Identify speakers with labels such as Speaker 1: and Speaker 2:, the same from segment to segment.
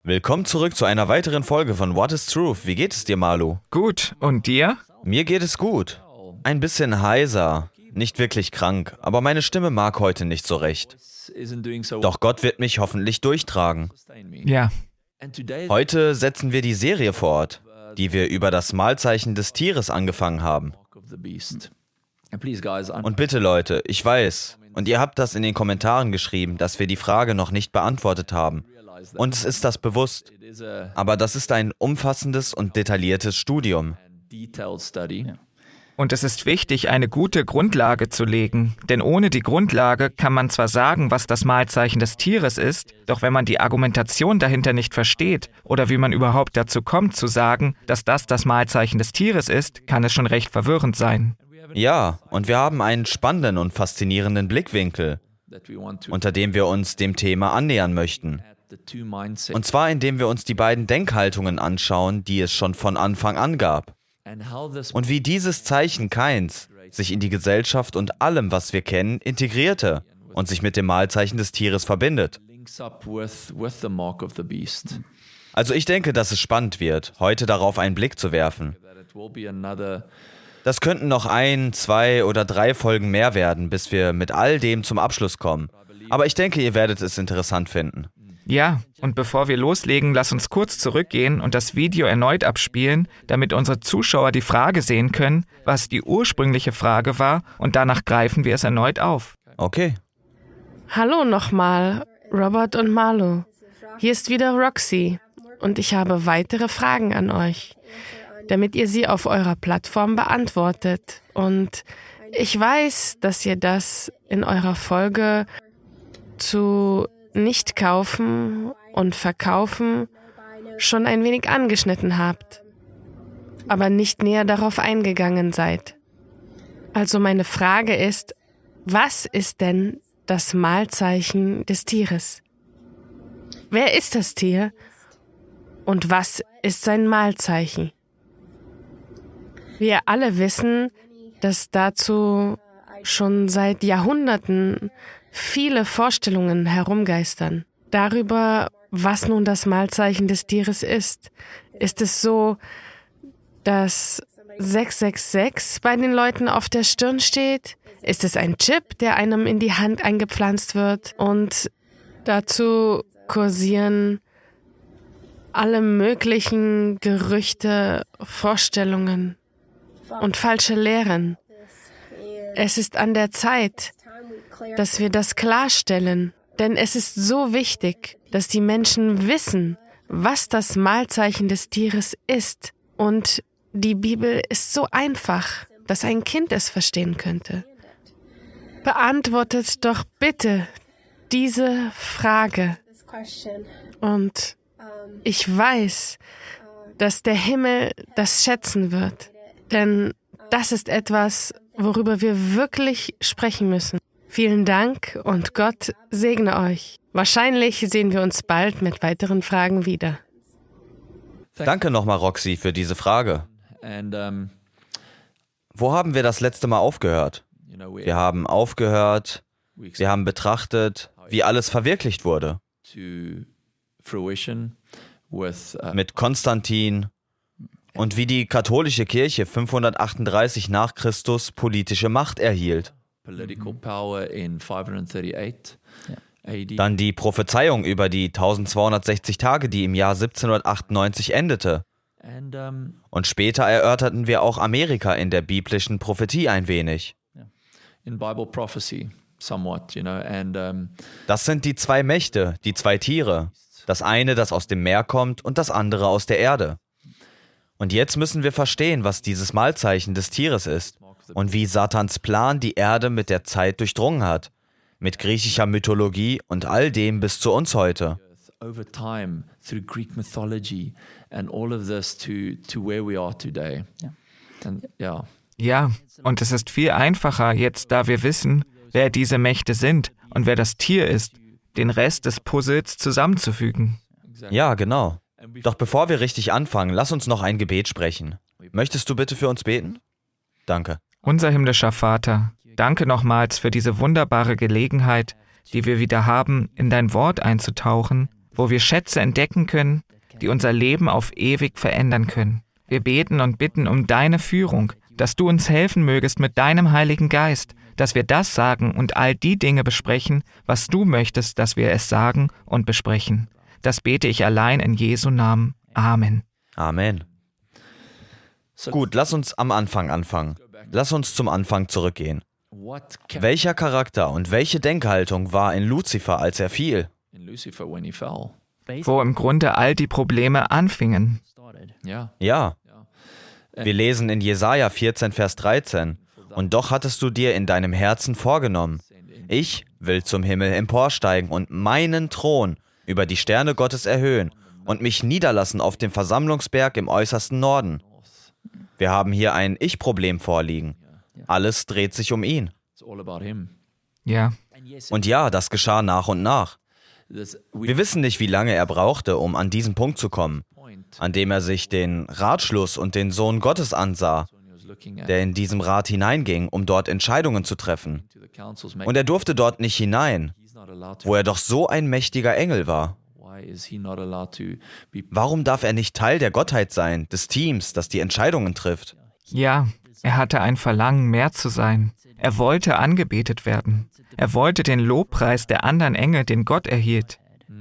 Speaker 1: Willkommen zurück zu einer weiteren Folge von What is Truth? Wie geht es dir, Malu?
Speaker 2: Gut, und dir?
Speaker 1: Mir geht es gut. Ein bisschen heiser, nicht wirklich krank, aber meine Stimme mag heute nicht so recht. Doch Gott wird mich hoffentlich durchtragen.
Speaker 2: Ja.
Speaker 1: Heute setzen wir die Serie fort, die wir über das Malzeichen des Tieres angefangen haben. Und bitte Leute, ich weiß, und ihr habt das in den Kommentaren geschrieben, dass wir die Frage noch nicht beantwortet haben. Uns ist das bewusst, aber das ist ein umfassendes und detailliertes Studium.
Speaker 2: Und es ist wichtig, eine gute Grundlage zu legen, denn ohne die Grundlage kann man zwar sagen, was das Malzeichen des Tieres ist, doch wenn man die Argumentation dahinter nicht versteht oder wie man überhaupt dazu kommt zu sagen, dass das Malzeichen des Tieres ist, kann es schon recht verwirrend sein.
Speaker 1: Ja, und wir haben einen spannenden und faszinierenden Blickwinkel, unter dem wir uns dem Thema annähern möchten. Und zwar indem wir uns die beiden Denkhaltungen anschauen, die es schon von Anfang an gab. Und wie dieses Zeichen Kains sich in die Gesellschaft und allem, was wir kennen, integrierte und sich mit dem Malzeichen des Tieres verbindet. Also ich denke, dass es spannend wird, heute darauf einen Blick zu werfen. Das könnten noch 1, 2 oder 3 Folgen mehr werden, bis wir mit all dem zum Abschluss kommen. Aber ich denke, ihr werdet es interessant finden.
Speaker 2: Ja, und bevor wir loslegen, lass uns kurz zurückgehen und das Video erneut abspielen, damit unsere Zuschauer die Frage sehen können, was die ursprüngliche Frage war, und danach greifen wir es erneut auf.
Speaker 1: Okay.
Speaker 3: Hallo nochmal, Robert und Malu. Hier ist wieder Roxy und ich habe weitere Fragen an euch, damit ihr sie auf eurer Plattform beantwortet. Und ich weiß, dass ihr das in eurer Folge zu nicht kaufen und verkaufen schon ein wenig angeschnitten habt, aber nicht näher darauf eingegangen seid. Also meine Frage ist, was ist denn das Malzeichen des Tieres? Wer ist das Tier und was ist sein Malzeichen? Wir alle wissen, dass dazu schon seit Jahrhunderten viele Vorstellungen herumgeistern. Darüber, was nun das Malzeichen des Tieres ist. Ist es so, dass 666 bei den Leuten auf der Stirn steht? Ist es ein Chip, der einem in die Hand eingepflanzt wird? Und dazu kursieren alle möglichen Gerüchte, Vorstellungen und falsche Lehren. Es ist an der Zeit, dass wir das klarstellen, denn es ist so wichtig, dass die Menschen wissen, was das Malzeichen des Tieres ist. Und die Bibel ist so einfach, dass ein Kind es verstehen könnte. Beantwortet doch bitte diese Frage. Und ich weiß, dass der Himmel das schätzen wird, denn das ist etwas, worüber wir wirklich sprechen müssen. Vielen Dank und Gott segne euch. Wahrscheinlich sehen wir uns bald mit weiteren Fragen wieder.
Speaker 1: Danke nochmal, Roxy, für diese Frage. Wo haben wir das letzte Mal aufgehört? Wir haben aufgehört, wir haben betrachtet, wie alles verwirklicht wurde. Mit Konstantin und wie die katholische Kirche 538 nach Christus politische Macht erhielt. Dann die Prophezeiung über die 1260 Tage, die im Jahr 1798 endete. Und später erörterten wir auch Amerika in der biblischen Prophetie ein wenig. Das sind die 2 Mächte, die 2 Tiere. Das eine, das aus dem Meer kommt, und das andere aus der Erde. Und jetzt müssen wir verstehen, was dieses Malzeichen des Tieres ist und wie Satans Plan die Erde mit der Zeit durchdrungen hat, mit griechischer Mythologie und all dem bis zu uns heute.
Speaker 2: Ja, und es ist viel einfacher jetzt, da wir wissen, wer diese Mächte sind und wer das Tier ist, den Rest des Puzzles zusammenzufügen.
Speaker 1: Ja, genau. Doch bevor wir richtig anfangen, lass uns noch ein Gebet sprechen. Möchtest du bitte für uns beten? Danke.
Speaker 2: Unser himmlischer Vater, danke nochmals für diese wunderbare Gelegenheit, die wir wieder haben, in dein Wort einzutauchen wo wir Schätze entdecken können, die unser Leben auf ewig verändern können. Wir beten und bitten um deine Führung, dass du uns helfen mögest mit deinem Heiligen Geist, dass wir das sagen und all die Dinge besprechen, was du möchtest, dass wir es sagen und besprechen. Das bete ich allein in Jesu Namen. Amen.
Speaker 1: Amen. Gut, lass uns am Anfang anfangen. Lass uns zum Anfang zurückgehen. Welcher Charakter und welche Denkhaltung war in Luzifer, als er fiel?
Speaker 2: Wo im Grunde all die Probleme anfingen.
Speaker 1: Ja. Wir lesen in Jesaja 14, Vers 13. Und doch hattest du dir in deinem Herzen vorgenommen: Ich will zum Himmel emporsteigen und meinen Thron über die Sterne Gottes erhöhen und mich niederlassen auf dem Versammlungsberg im äußersten Norden. Wir haben hier ein Ich-Problem vorliegen. Alles dreht sich um ihn.
Speaker 2: Ja.
Speaker 1: Und ja, das geschah nach und nach. Wir wissen nicht, wie lange er brauchte, um an diesen Punkt zu kommen, an dem er sich den Ratschluss und den Sohn Gottes ansah, der in diesem Rat hineinging, um dort Entscheidungen zu treffen. Und er durfte dort nicht hinein, wo er doch so ein mächtiger Engel war. Warum darf er nicht Teil der Gottheit sein, des Teams, das die Entscheidungen trifft?
Speaker 2: Ja, er hatte ein Verlangen, mehr zu sein. Er wollte angebetet werden. Er wollte den Lobpreis der anderen Engel, den Gott erhielt.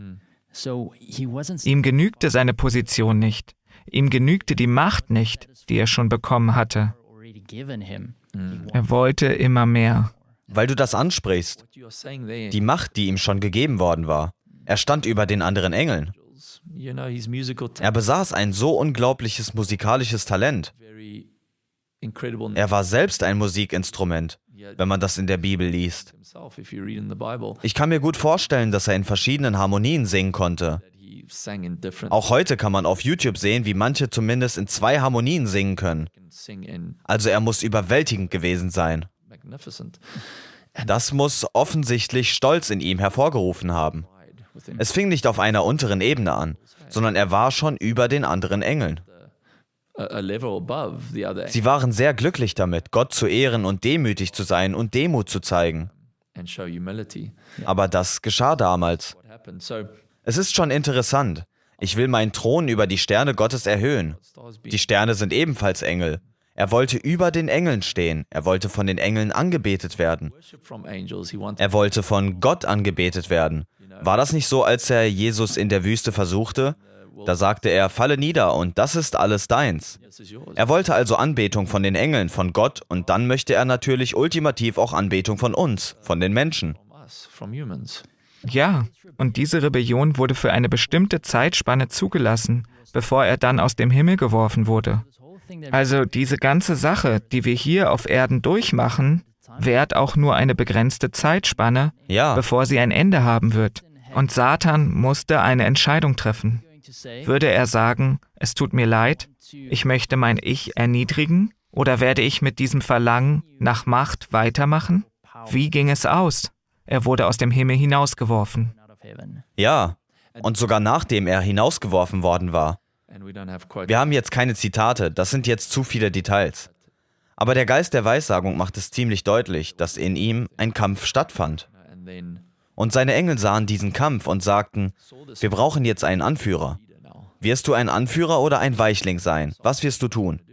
Speaker 2: Ihm genügte seine Position nicht. Ihm genügte die Macht nicht, die er schon bekommen hatte. Er wollte immer mehr.
Speaker 1: Weil du das ansprichst, die Macht, die ihm schon gegeben worden war. Er stand über den anderen Engeln. Er besaß ein so unglaubliches musikalisches Talent. Er war selbst ein Musikinstrument, wenn man das in der Bibel liest. Ich kann mir gut vorstellen, dass er in verschiedenen Harmonien singen konnte. Auch heute kann man auf YouTube sehen, wie manche zumindest in 2 Harmonien singen können. Also er muss überwältigend gewesen sein. Das muss offensichtlich Stolz in ihm hervorgerufen haben. Es fing nicht auf einer unteren Ebene an, sondern er war schon über den anderen Engeln. Sie waren sehr glücklich damit, Gott zu ehren und demütig zu sein und Demut zu zeigen. Aber das geschah damals. Es ist schon interessant. Ich will meinen Thron über die Sterne Gottes erhöhen. Die Sterne sind ebenfalls Engel. Er wollte über den Engeln stehen. Er wollte von den Engeln angebetet werden. Er wollte von Gott angebetet werden. War das nicht so, als er Jesus in der Wüste versuchte? Da sagte er: Falle nieder und das ist alles deins. Er wollte also Anbetung von den Engeln, von Gott, und dann möchte er natürlich ultimativ auch Anbetung von uns, von den Menschen.
Speaker 2: Ja, und diese Rebellion wurde für eine bestimmte Zeitspanne zugelassen, bevor er dann aus dem Himmel geworfen wurde. Also diese ganze Sache, die wir hier auf Erden durchmachen, währt auch nur eine begrenzte Zeitspanne, bevor sie ein Ende haben wird. Und Satan musste eine Entscheidung treffen. Würde er sagen: Es tut mir leid, ich möchte mein Ich erniedrigen? Oder werde ich mit diesem Verlangen nach Macht weitermachen? Wie ging es aus? Er wurde aus dem Himmel hinausgeworfen.
Speaker 1: Ja, und sogar nachdem er hinausgeworfen worden war. Wir haben jetzt keine Zitate, das sind jetzt zu viele Details. Aber der Geist der Weissagung macht es ziemlich deutlich, dass in ihm ein Kampf stattfand. Und seine Engel sahen diesen Kampf und sagten: Wir brauchen jetzt einen Anführer. Wirst du ein Anführer oder ein Weichling sein? Was wirst du tun?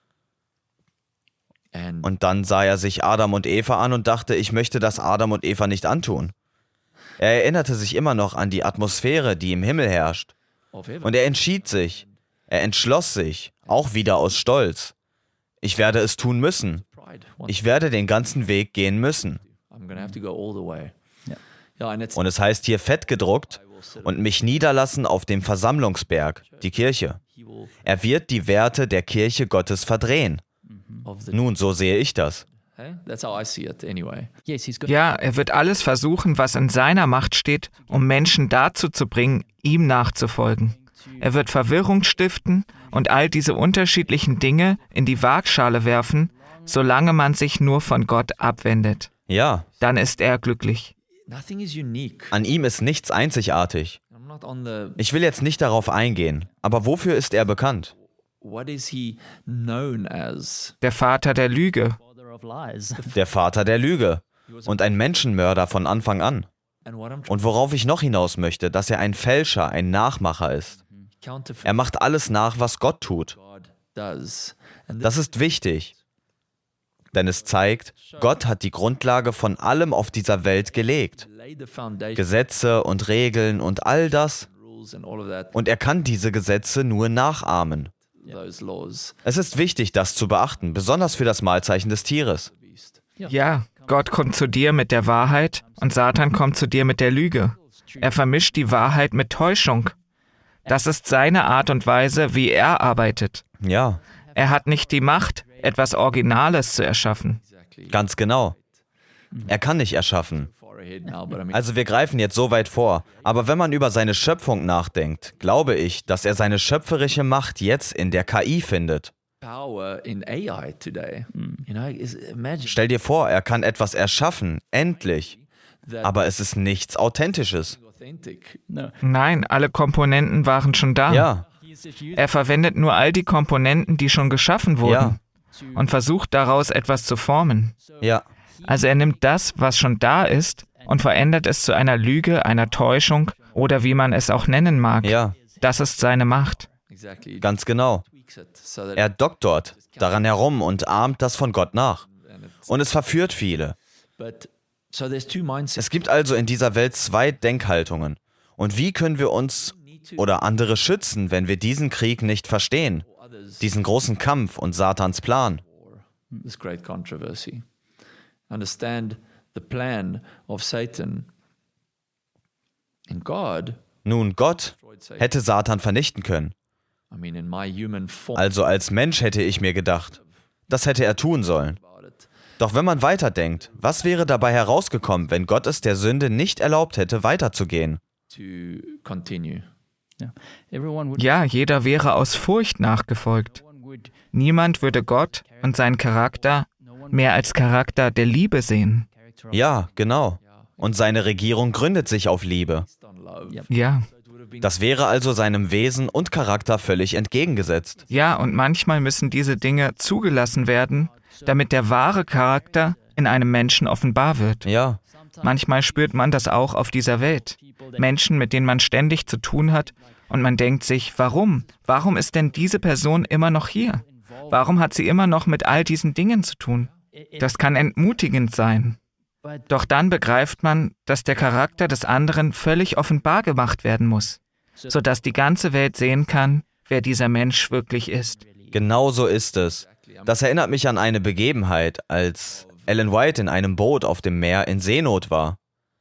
Speaker 1: Und dann sah er sich Adam und Eva an und dachte: Ich möchte das Adam und Eva nicht antun. Er erinnerte sich immer noch an die Atmosphäre, die im Himmel herrscht. Und er entschied sich, er entschloss sich, auch wieder aus Stolz: Ich werde es tun müssen. Ich werde den ganzen Weg gehen müssen. Und es heißt hier fett gedruckt: Und mich niederlassen auf dem Versammlungsberg, die Kirche. Er wird die Werte der Kirche Gottes verdrehen. Nun, so sehe ich das.
Speaker 2: Ja, er wird alles versuchen, was in seiner Macht steht, um Menschen dazu zu bringen, ihm nachzufolgen. Er wird Verwirrung stiften und all diese unterschiedlichen Dinge in die Waagschale werfen, solange man sich nur von Gott abwendet.
Speaker 1: Ja.
Speaker 2: Dann ist er glücklich.
Speaker 1: An ihm ist nichts einzigartig. Ich will jetzt nicht darauf eingehen, aber wofür ist er bekannt?
Speaker 2: Der Vater der Lüge.
Speaker 1: Der Vater der Lüge und ein Menschenmörder von Anfang an. Und worauf ich noch hinaus möchte, dass er ein Fälscher, ein Nachmacher ist. Er macht alles nach, was Gott tut. Das ist wichtig, denn es zeigt, Gott hat die Grundlage von allem auf dieser Welt gelegt. Gesetze und Regeln und all das. Und er kann diese Gesetze nur nachahmen. Es ist wichtig, das zu beachten, besonders für das Malzeichen des Tieres.
Speaker 2: Ja, Gott kommt zu dir mit der Wahrheit und Satan kommt zu dir mit der Lüge. Er vermischt die Wahrheit mit Täuschung. Das ist seine Art und Weise, wie er arbeitet.
Speaker 1: Ja.
Speaker 2: Er hat nicht die Macht, etwas Originales zu erschaffen.
Speaker 1: Ganz genau. Er kann nicht erschaffen. Also wir greifen jetzt so weit vor. Aber wenn man über seine Schöpfung nachdenkt, glaube ich, dass er seine schöpferische Macht jetzt in der KI findet. Stell dir vor, er kann etwas erschaffen, endlich. Aber es ist nichts Authentisches.
Speaker 2: Nein, alle Komponenten waren schon da.
Speaker 1: Ja.
Speaker 2: Er verwendet nur all die Komponenten, die schon geschaffen wurden.
Speaker 1: Ja.
Speaker 2: Und versucht daraus etwas zu formen.
Speaker 1: Ja.
Speaker 2: Also er nimmt das, was schon da ist, und verändert es zu einer Lüge, einer Täuschung oder wie man es auch nennen mag.
Speaker 1: Ja.
Speaker 2: Das ist seine Macht.
Speaker 1: Ganz genau. Er doktort daran herum und ahmt das von Gott nach. Und es verführt viele. Es gibt also in dieser Welt zwei Denkhaltungen. Und wie können wir uns oder andere schützen, wenn wir diesen Krieg nicht verstehen? Diesen großen Kampf und Satans Plan. Nun, Gott hätte Satan vernichten können. Also als Mensch hätte ich mir gedacht, das hätte er tun sollen. Doch wenn man weiterdenkt, was wäre dabei herausgekommen, wenn Gott es der Sünde nicht erlaubt hätte, weiterzugehen?
Speaker 2: Ja, jeder wäre aus Furcht nachgefolgt. Niemand würde Gott und seinen Charakter mehr als Charakter der Liebe sehen.
Speaker 1: Ja, genau. Und seine Regierung gründet sich auf Liebe.
Speaker 2: Ja.
Speaker 1: Das wäre also seinem Wesen und Charakter völlig entgegengesetzt.
Speaker 2: Ja, und manchmal müssen diese Dinge zugelassen werden, damit der wahre Charakter in einem Menschen offenbar wird.
Speaker 1: Ja.
Speaker 2: Manchmal spürt man das auch auf dieser Welt. Menschen, mit denen man ständig zu tun hat, und man denkt sich, warum? Warum ist denn diese Person immer noch hier? Warum hat sie immer noch mit all diesen Dingen zu tun? Das kann entmutigend sein. Doch dann begreift man, dass der Charakter des anderen völlig offenbar gemacht werden muss, sodass die ganze Welt sehen kann, wer dieser Mensch wirklich ist.
Speaker 1: Genau so ist es. Das erinnert mich an eine Begebenheit, als Ellen White in einem Boot auf dem Meer in Seenot war.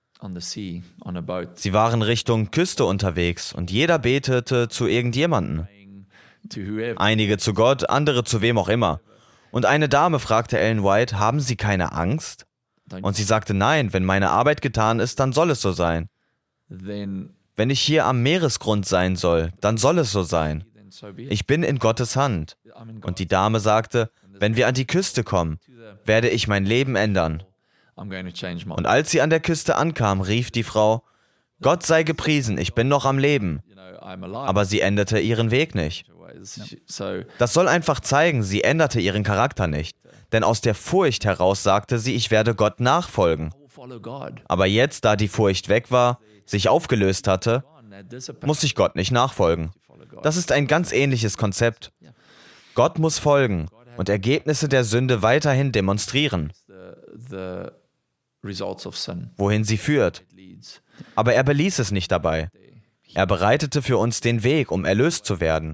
Speaker 1: Sie waren Richtung Küste unterwegs und jeder betete zu irgendjemandem. Einige zu Gott, andere zu wem auch immer. Und eine Dame fragte Ellen White, haben Sie keine Angst? Und sie sagte, nein, wenn meine Arbeit getan ist, dann soll es so sein. Wenn ich hier am Meeresgrund sein soll, dann soll es so sein. Ich bin in Gottes Hand. Und die Dame sagte, wenn wir an die Küste kommen, werde ich mein Leben ändern. Und als sie an der Küste ankam, rief die Frau, Gott sei gepriesen, ich bin noch am Leben. Aber sie änderte ihren Weg nicht. Das soll einfach zeigen, sie änderte ihren Charakter nicht. Denn aus der Furcht heraus sagte sie, ich werde Gott nachfolgen. Aber jetzt, da die Furcht weg war, sich aufgelöst hatte, muss ich Gott nicht nachfolgen. Das ist ein ganz ähnliches Konzept. Gott muss folgen und Ergebnisse der Sünde weiterhin demonstrieren, wohin sie führt. Aber er beließ es nicht dabei. Er bereitete für uns den Weg, um erlöst zu werden.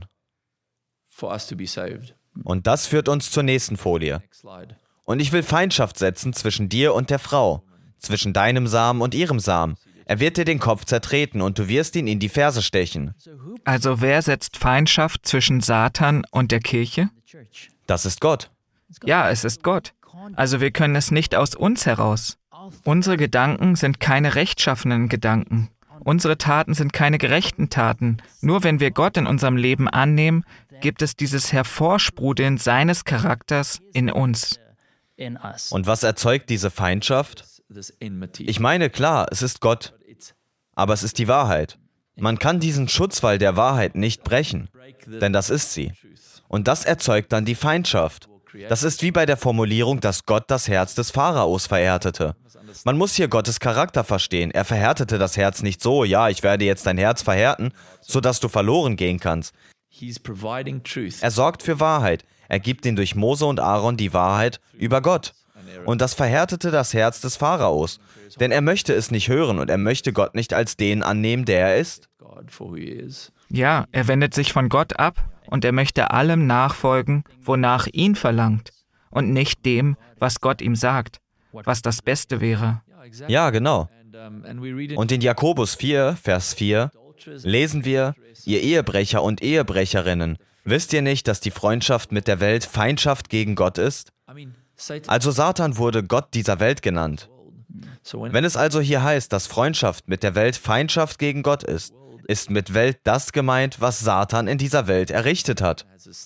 Speaker 1: Und das führt uns zur nächsten Folie. Und ich will Feindschaft setzen zwischen dir und der Frau, zwischen deinem Samen und ihrem Samen. Er wird dir den Kopf zertreten und du wirst ihn in die Ferse stechen.
Speaker 2: Also wer setzt Feindschaft zwischen Satan und der Kirche?
Speaker 1: Das ist Gott.
Speaker 2: Ja, es ist Gott. Also wir können es nicht aus uns heraus. Unsere Gedanken sind keine rechtschaffenen Gedanken. Unsere Taten sind keine gerechten Taten. Nur wenn wir Gott in unserem Leben annehmen, gibt es dieses Hervorsprudeln seines Charakters in uns.
Speaker 1: Und was erzeugt diese Feindschaft? Ich meine, klar, es ist Gott, aber es ist die Wahrheit. Man kann diesen Schutzwall der Wahrheit nicht brechen, denn das ist sie. Und das erzeugt dann die Feindschaft. Das ist wie bei der Formulierung, dass Gott das Herz des Pharaos verhärtete. Man muss hier Gottes Charakter verstehen. Er verhärtete das Herz nicht so, ja, ich werde jetzt dein Herz verhärten, sodass du verloren gehen kannst. Er sorgt für Wahrheit. Er gibt ihnen durch Mose und Aaron die Wahrheit über Gott. Und das verhärtete das Herz des Pharaos. Denn er möchte es nicht hören und er möchte Gott nicht als den annehmen, der er ist.
Speaker 2: Ja, er wendet sich von Gott ab und er möchte allem nachfolgen, wonach ihn verlangt und nicht dem, was Gott ihm sagt, was das Beste wäre.
Speaker 1: Ja, genau. Und in Jakobus 4, Vers 4 lesen wir, ihr Ehebrecher und Ehebrecherinnen, wisst ihr nicht, dass die Freundschaft mit der Welt Feindschaft gegen Gott ist? Also Satan wurde Gott dieser Welt genannt. Wenn es also hier heißt, dass Freundschaft mit der Welt Feindschaft gegen Gott ist mit Welt das gemeint, was Satan in dieser Welt errichtet hat.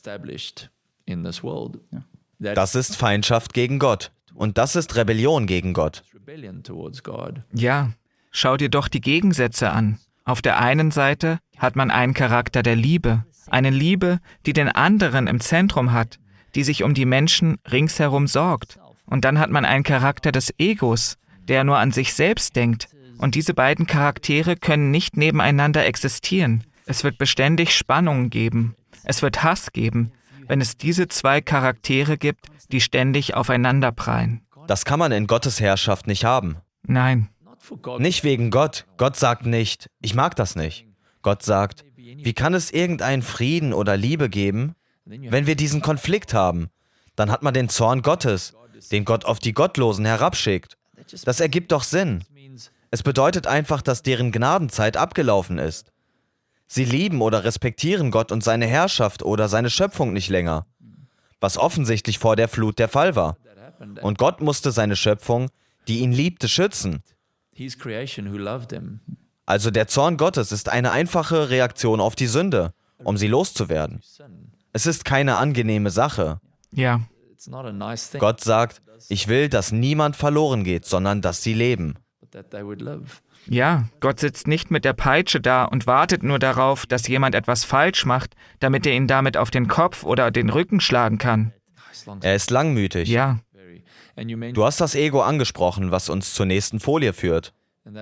Speaker 1: Das ist Feindschaft gegen Gott. Und das ist Rebellion gegen Gott.
Speaker 2: Ja, schau dir doch die Gegensätze an. Auf der einen Seite hat man einen Charakter der Liebe. Eine Liebe, die den anderen im Zentrum hat, die sich um die Menschen ringsherum sorgt. Und dann hat man einen Charakter des Egos, der nur an sich selbst denkt. Und diese beiden Charaktere können nicht nebeneinander existieren. Es wird beständig Spannungen geben. Es wird Hass geben, wenn es diese zwei Charaktere gibt, die ständig aufeinander prallen.
Speaker 1: Das kann man in Gottes Herrschaft nicht haben.
Speaker 2: Nein.
Speaker 1: Nicht wegen Gott. Gott sagt nicht, ich mag das nicht. Gott sagt, wie kann es irgendeinen Frieden oder Liebe geben, wenn wir diesen Konflikt haben? Dann hat man den Zorn Gottes, den Gott auf die Gottlosen herabschickt. Das ergibt doch Sinn. Es bedeutet einfach, dass deren Gnadenzeit abgelaufen ist. Sie lieben oder respektieren Gott und seine Herrschaft oder seine Schöpfung nicht länger, was offensichtlich vor der Flut der Fall war. Und Gott musste seine Schöpfung, die ihn liebte, schützen. Also der Zorn Gottes ist eine einfache Reaktion auf die Sünde, um sie loszuwerden. Es ist keine angenehme Sache.
Speaker 2: Ja.
Speaker 1: Gott sagt, ich will, dass niemand verloren geht, sondern dass sie leben.
Speaker 2: Ja, Gott sitzt nicht mit der Peitsche da und wartet nur darauf, dass jemand etwas falsch macht, damit er ihn damit auf den Kopf oder den Rücken schlagen kann.
Speaker 1: Er ist langmütig.
Speaker 2: Ja.
Speaker 1: Du hast das Ego angesprochen, was uns zur nächsten Folie führt.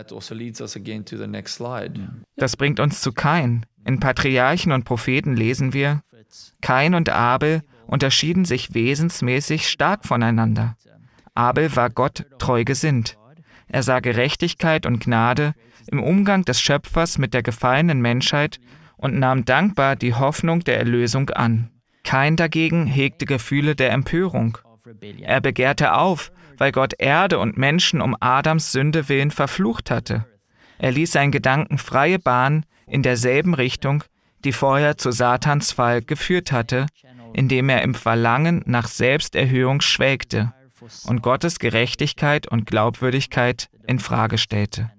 Speaker 2: Das bringt uns zu Kain. In Patriarchen und Propheten lesen wir, Kain und Abel unterschieden sich wesensmäßig stark voneinander. Abel war Gott treu gesinnt. Er sah Gerechtigkeit und Gnade im Umgang des Schöpfers mit der gefallenen Menschheit und nahm dankbar die Hoffnung der Erlösung an. Kain dagegen hegte Gefühle der Empörung. Er begehrte auf, weil Gott Erde und Menschen um Adams Sünde willen verflucht hatte. Er ließ seinen Gedanken freie Bahn in derselben Richtung, die vorher zu Satans Fall geführt hatte, indem er im Verlangen nach Selbsterhöhung schwelgte und Gottes Gerechtigkeit und Glaubwürdigkeit in Frage stellte.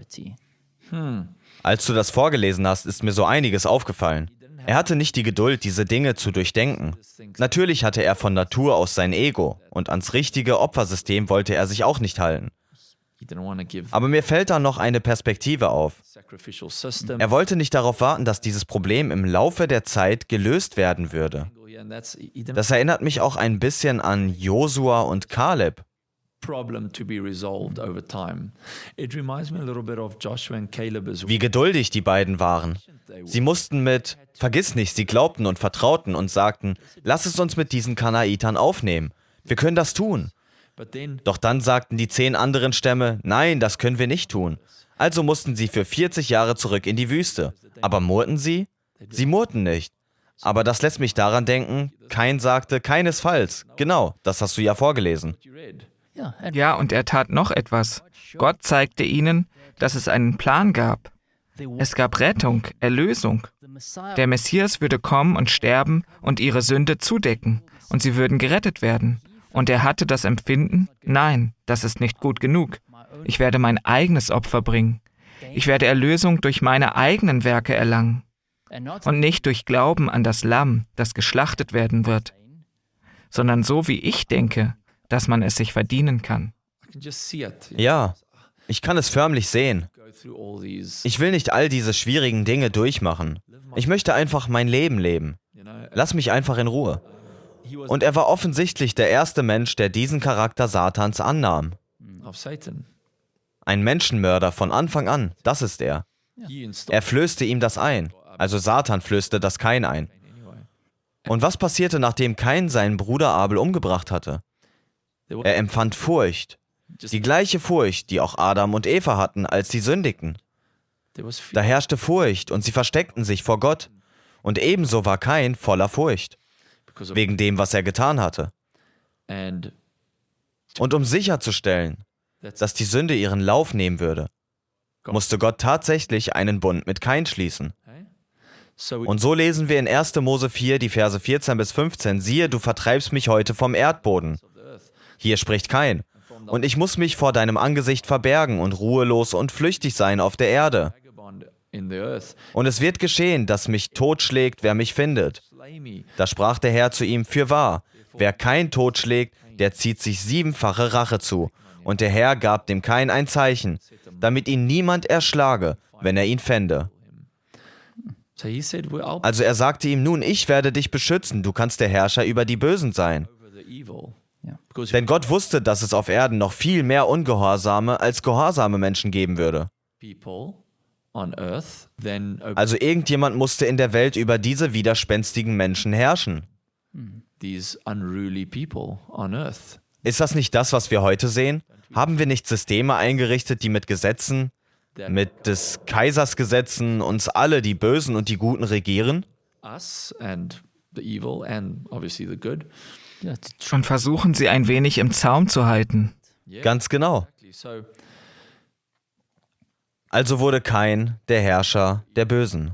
Speaker 1: Als du das vorgelesen hast, ist mir so einiges aufgefallen. Er hatte nicht die Geduld, diese Dinge zu durchdenken. Natürlich hatte er von Natur aus sein Ego und ans richtige Opfersystem wollte er sich auch nicht halten. Aber mir fällt da noch eine Perspektive auf. Er wollte nicht darauf warten, dass dieses Problem im Laufe der Zeit gelöst werden würde. Das erinnert mich auch ein bisschen an Josua und Kaleb. Wie geduldig die beiden waren. Sie mussten vergiss nicht, sie glaubten und vertrauten und sagten, lass es uns mit diesen Kanaitern aufnehmen. Wir können das tun. Doch dann sagten die 10 anderen Stämme, nein, das können wir nicht tun. Also mussten sie für 40 Jahre zurück in die Wüste. Aber murrten sie? Sie murrten nicht. Aber das lässt mich daran denken, Kain sagte, keinesfalls. Genau, das hast du ja vorgelesen.
Speaker 2: Ja, und er tat noch etwas. Gott zeigte ihnen, dass es einen Plan gab. Es gab Rettung, Erlösung. Der Messias würde kommen und sterben und ihre Sünde zudecken. Und sie würden gerettet werden. Und er hatte das Empfinden, nein, das ist nicht gut genug. Ich werde mein eigenes Opfer bringen. Ich werde Erlösung durch meine eigenen Werke erlangen. Und nicht durch Glauben an das Lamm, das geschlachtet werden wird, sondern so wie ich denke, dass man es sich verdienen kann.
Speaker 1: Ja, ich kann es förmlich sehen. Ich will nicht all diese schwierigen Dinge durchmachen. Ich möchte einfach mein Leben leben. Lass mich einfach in Ruhe. Und er war offensichtlich der erste Mensch, der diesen Charakter Satans annahm. Ein Menschenmörder von Anfang an, das ist er. Er flößte ihm das ein, also Satan flößte das Kain ein. Und was passierte, nachdem Kain seinen Bruder Abel umgebracht hatte? Er empfand Furcht, die gleiche Furcht, die auch Adam und Eva hatten, als sie sündigten. Da herrschte Furcht und sie versteckten sich vor Gott. Und ebenso war Kain voller Furcht, wegen dem, was er getan hatte. Und um sicherzustellen, dass die Sünde ihren Lauf nehmen würde, musste Gott tatsächlich einen Bund mit Kain schließen. Und so lesen wir in 1. Mose 4, die Verse 14 bis 15, siehe, du vertreibst mich heute vom Erdboden. Hier spricht Kain, und ich muss mich vor deinem Angesicht verbergen und ruhelos und flüchtig sein auf der Erde. Und es wird geschehen, dass mich totschlägt, wer mich findet. Da sprach der Herr zu ihm, fürwahr, wer Kain totschlägt, der zieht sich 7-fache Rache zu. Und der Herr gab dem Kain ein Zeichen, damit ihn niemand erschlage, wenn er ihn fände. Also er sagte ihm, nun, ich werde dich beschützen, du kannst der Herrscher über die Bösen sein. Denn Gott wusste, dass es auf Erden noch viel mehr ungehorsame als gehorsame Menschen geben würde. Also irgendjemand musste in der Welt über diese widerspenstigen Menschen herrschen. Ist das nicht das, was wir heute sehen? Haben wir nicht Systeme eingerichtet, die mit Gesetzen, mit des Kaisers Gesetzen uns alle, die Bösen und die Guten, regieren?
Speaker 2: Und versuchen sie ein wenig im Zaum zu halten.
Speaker 1: Ganz genau. Also wurde Kain der Herrscher der Bösen.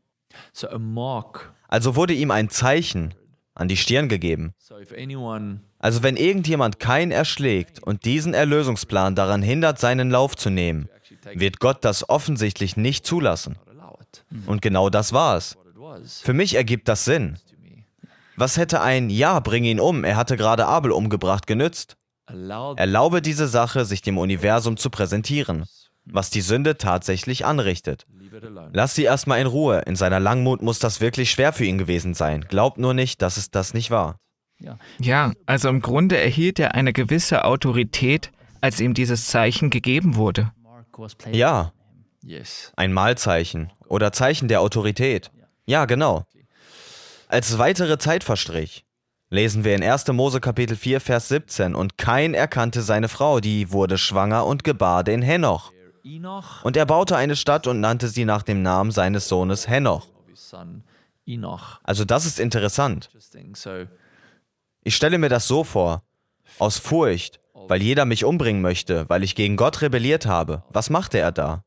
Speaker 1: Also wurde ihm ein Zeichen an die Stirn gegeben. Also wenn irgendjemand Kain erschlägt und diesen Erlösungsplan daran hindert, seinen Lauf zu nehmen, wird Gott das offensichtlich nicht zulassen. Und genau das war es. Für mich ergibt das Sinn. Was hätte ein Ja, bring ihn um, er hatte gerade Abel umgebracht, genützt? Erlaube diese Sache, sich dem Universum zu präsentieren, was die Sünde tatsächlich anrichtet. Lass sie erstmal in Ruhe. In seiner Langmut muss das wirklich schwer für ihn gewesen sein. Glaubt nur nicht, dass es das nicht war.
Speaker 2: Ja, also im Grunde erhielt er eine gewisse Autorität, als ihm dieses Zeichen gegeben wurde.
Speaker 1: Ja, ein Mahlzeichen oder Zeichen der Autorität. Ja, genau. Als weitere Zeit verstrich, lesen wir in 1. Mose Kapitel 4, Vers 17, und Kain erkannte seine Frau, die wurde schwanger und gebar den Henoch. Und er baute eine Stadt und nannte sie nach dem Namen seines Sohnes Henoch. Also das ist interessant. Ich stelle mir das so vor, aus Furcht, weil jeder mich umbringen möchte, weil ich gegen Gott rebelliert habe. Was machte er da?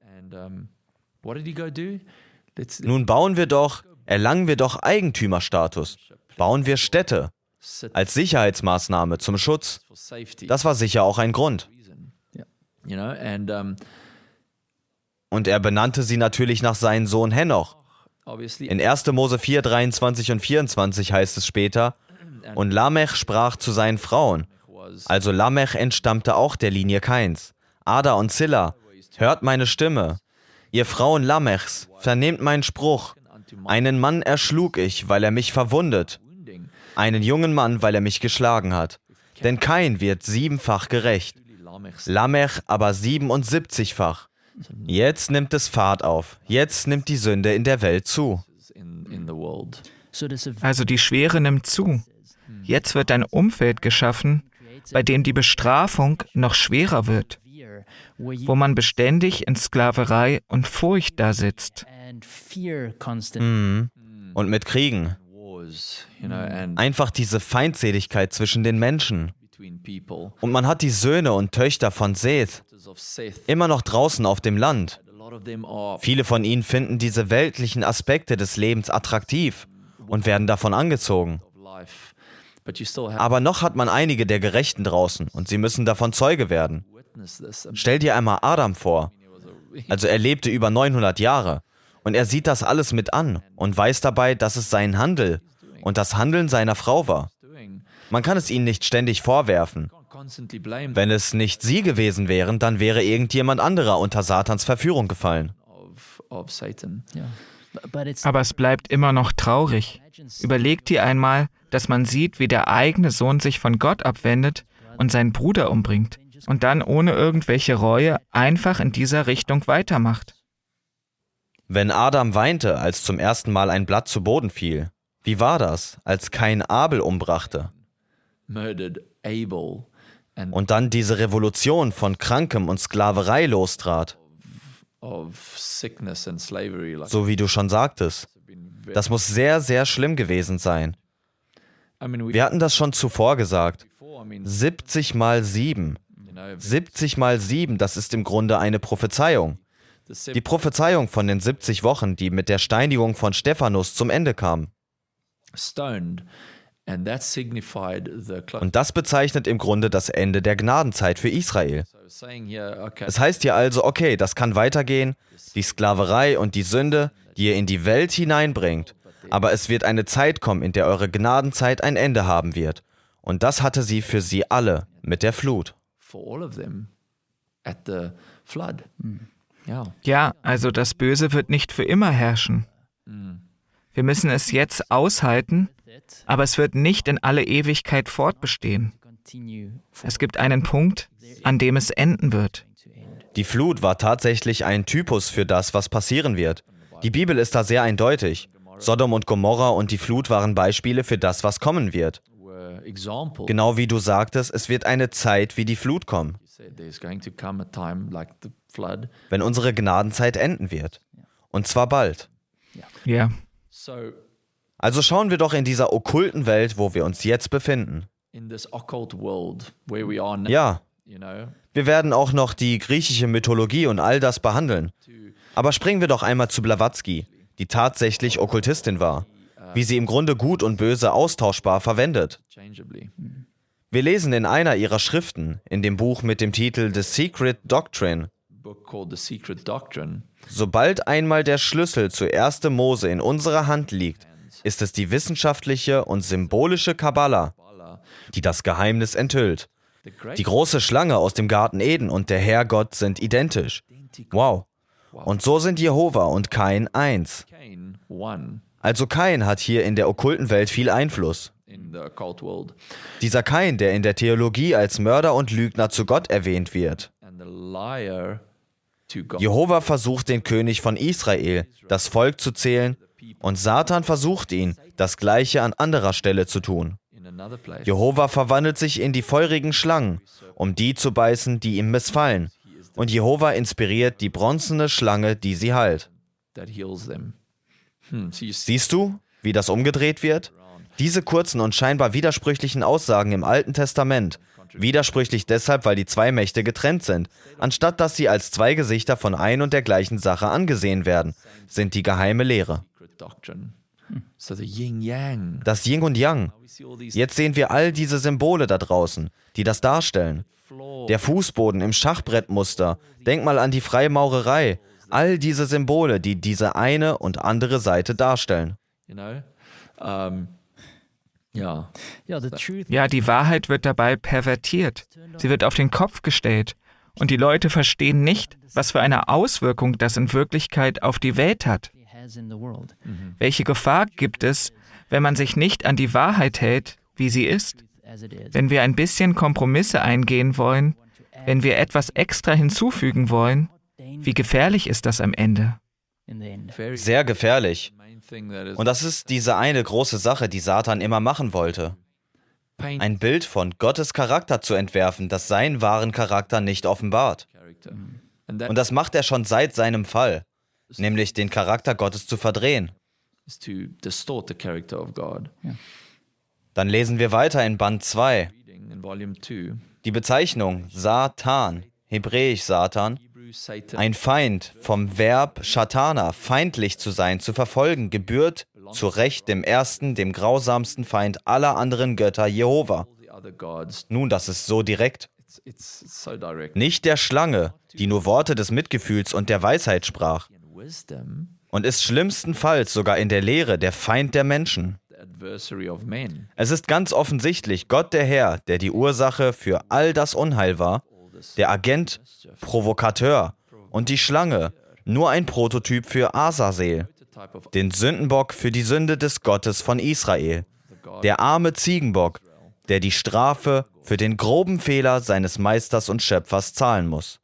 Speaker 1: Nun erlangen wir doch Eigentümerstatus. Bauen wir Städte als Sicherheitsmaßnahme zum Schutz. Das war sicher auch ein Grund. Und er benannte sie natürlich nach seinem Sohn Henoch. In 1. Mose 4, 23 und 24 heißt es später, und Lamech sprach zu seinen Frauen. Also Lamech entstammte auch der Linie Kains. Ada und Zilla, hört meine Stimme. Ihr Frauen Lamechs, vernehmt meinen Spruch. Einen Mann erschlug ich, weil er mich verwundet. Einen jungen Mann, weil er mich geschlagen hat. Denn Kain wird 7-fach gerecht. Lamech aber 77-fach. Jetzt nimmt es Fahrt auf. Jetzt nimmt die Sünde in der Welt zu.
Speaker 2: Also die Schwere nimmt zu. Jetzt wird ein Umfeld geschaffen, bei dem die Bestrafung noch schwerer wird, wo man beständig in Sklaverei und Furcht da sitzt.
Speaker 1: Und mit Kriegen. Einfach diese Feindseligkeit zwischen den Menschen. Und man hat die Söhne und Töchter von Seth immer noch draußen auf dem Land. Viele von ihnen finden diese weltlichen Aspekte des Lebens attraktiv und werden davon angezogen. Aber noch hat man einige der Gerechten draußen und sie müssen davon Zeuge werden. Stell dir einmal Adam vor. Also er lebte über 900 Jahre und er sieht das alles mit an und weiß dabei, dass es sein Handel und das Handeln seiner Frau war. Man kann es ihnen nicht ständig vorwerfen. Wenn es nicht sie gewesen wären, dann wäre irgendjemand anderer unter Satans Verführung gefallen.
Speaker 2: Aber es bleibt immer noch traurig. Überleg dir einmal, dass man sieht, wie der eigene Sohn sich von Gott abwendet und seinen Bruder umbringt und dann ohne irgendwelche Reue einfach in dieser Richtung weitermacht.
Speaker 1: Wenn Adam weinte, als zum ersten Mal ein Blatt zu Boden fiel, wie war das, als Kain Abel umbrachte? Und dann diese Revolution von Krankem und Sklaverei lostrat. So wie du schon sagtest. Das muss sehr, sehr schlimm gewesen sein. Wir hatten das schon zuvor gesagt. 70 mal 7. 70 mal 7, das ist im Grunde eine Prophezeiung. Die Prophezeiung von den 70 Wochen, die mit der Steinigung von Stephanus zum Ende kam. Und das bezeichnet im Grunde das Ende der Gnadenzeit für Israel. Es heißt hier also, okay, das kann weitergehen, die Sklaverei und die Sünde, die ihr in die Welt hineinbringt, aber es wird eine Zeit kommen, in der eure Gnadenzeit ein Ende haben wird. Und das hatte sie für sie alle mit der Flut.
Speaker 2: Ja, also das Böse wird nicht für immer herrschen. Wir müssen es jetzt aushalten, aber es wird nicht in alle Ewigkeit fortbestehen. Es gibt einen Punkt, an dem es enden wird.
Speaker 1: Die Flut war tatsächlich ein Typus für das, was passieren wird. Die Bibel ist da sehr eindeutig. Sodom und Gomorra und die Flut waren Beispiele für das, was kommen wird. Genau wie du sagtest, es wird eine Zeit wie die Flut kommen, wenn unsere Gnadenzeit enden wird. Und zwar bald.
Speaker 2: Ja.
Speaker 1: Also schauen wir doch in dieser okkulten Welt, wo wir uns jetzt befinden. Ja, wir werden auch noch die griechische Mythologie und all das behandeln. Aber springen wir doch einmal zu Blavatsky, die tatsächlich Okkultistin war, wie sie im Grunde Gut und Böse austauschbar verwendet. Wir lesen in einer ihrer Schriften, in dem Buch mit dem Titel The Secret Doctrine, sobald einmal der Schlüssel zu 1. Mose in unserer Hand liegt, ist es die wissenschaftliche und symbolische Kabbala, die das Geheimnis enthüllt. Die große Schlange aus dem Garten Eden und der Herr Gott sind identisch. Wow. Und so sind Jehova und Kain eins. Also Kain hat hier in der okkulten Welt viel Einfluss. Dieser Kain, der in der Theologie als Mörder und Lügner zu Gott erwähnt wird. Jehova versucht den König von Israel, das Volk zu zählen, und Satan versucht ihn, das Gleiche an anderer Stelle zu tun. Jehova verwandelt sich in die feurigen Schlangen, um die zu beißen, die ihm missfallen. Und Jehova inspiriert die bronzene Schlange, die sie heilt. Siehst du, wie das umgedreht wird? Diese kurzen und scheinbar widersprüchlichen Aussagen im Alten Testament, widersprüchlich deshalb, weil die zwei Mächte getrennt sind, anstatt dass sie als zwei Gesichter von ein und der gleichen Sache angesehen werden, sind die geheime Lehre. Das Yin und Yang. Jetzt sehen wir all diese Symbole da draußen, die das darstellen. Der Fußboden im Schachbrettmuster, denk mal an die Freimaurerei, all diese Symbole, die diese eine und andere Seite darstellen.
Speaker 2: Ja, die Wahrheit wird dabei pervertiert. Sie wird auf den Kopf gestellt. Und die Leute verstehen nicht, was für eine Auswirkung das in Wirklichkeit auf die Welt hat. Welche Gefahr gibt es, wenn man sich nicht an die Wahrheit hält, wie sie ist? Wenn wir ein bisschen Kompromisse eingehen wollen, wenn wir etwas extra hinzufügen wollen, wie gefährlich ist das am Ende?
Speaker 1: Sehr gefährlich. Und das ist diese eine große Sache, die Satan immer machen wollte. Ein Bild von Gottes Charakter zu entwerfen, das seinen wahren Charakter nicht offenbart. Und das macht er schon seit seinem Fall, nämlich den Charakter Gottes zu verdrehen. Dann lesen wir weiter in Band 2. Die Bezeichnung Satan, hebräisch Satan, ein Feind vom Verb Shatana, feindlich zu sein, zu verfolgen, gebührt zu Recht dem ersten, dem grausamsten Feind aller anderen Götter, Jehova. Nun, das ist so direkt. Nicht der Schlange, die nur Worte des Mitgefühls und der Weisheit sprach, und ist schlimmstenfalls sogar in der Lehre der Feind der Menschen. Es ist ganz offensichtlich Gott der Herr, der die Ursache für all das Unheil war, der Agent, Provokateur und die Schlange, nur ein Prototyp für Azazel, den Sündenbock für die Sünde des Gottes von Israel. der arme Ziegenbock, der die Strafe für den groben Fehler seines Meisters und Schöpfers zahlen muss.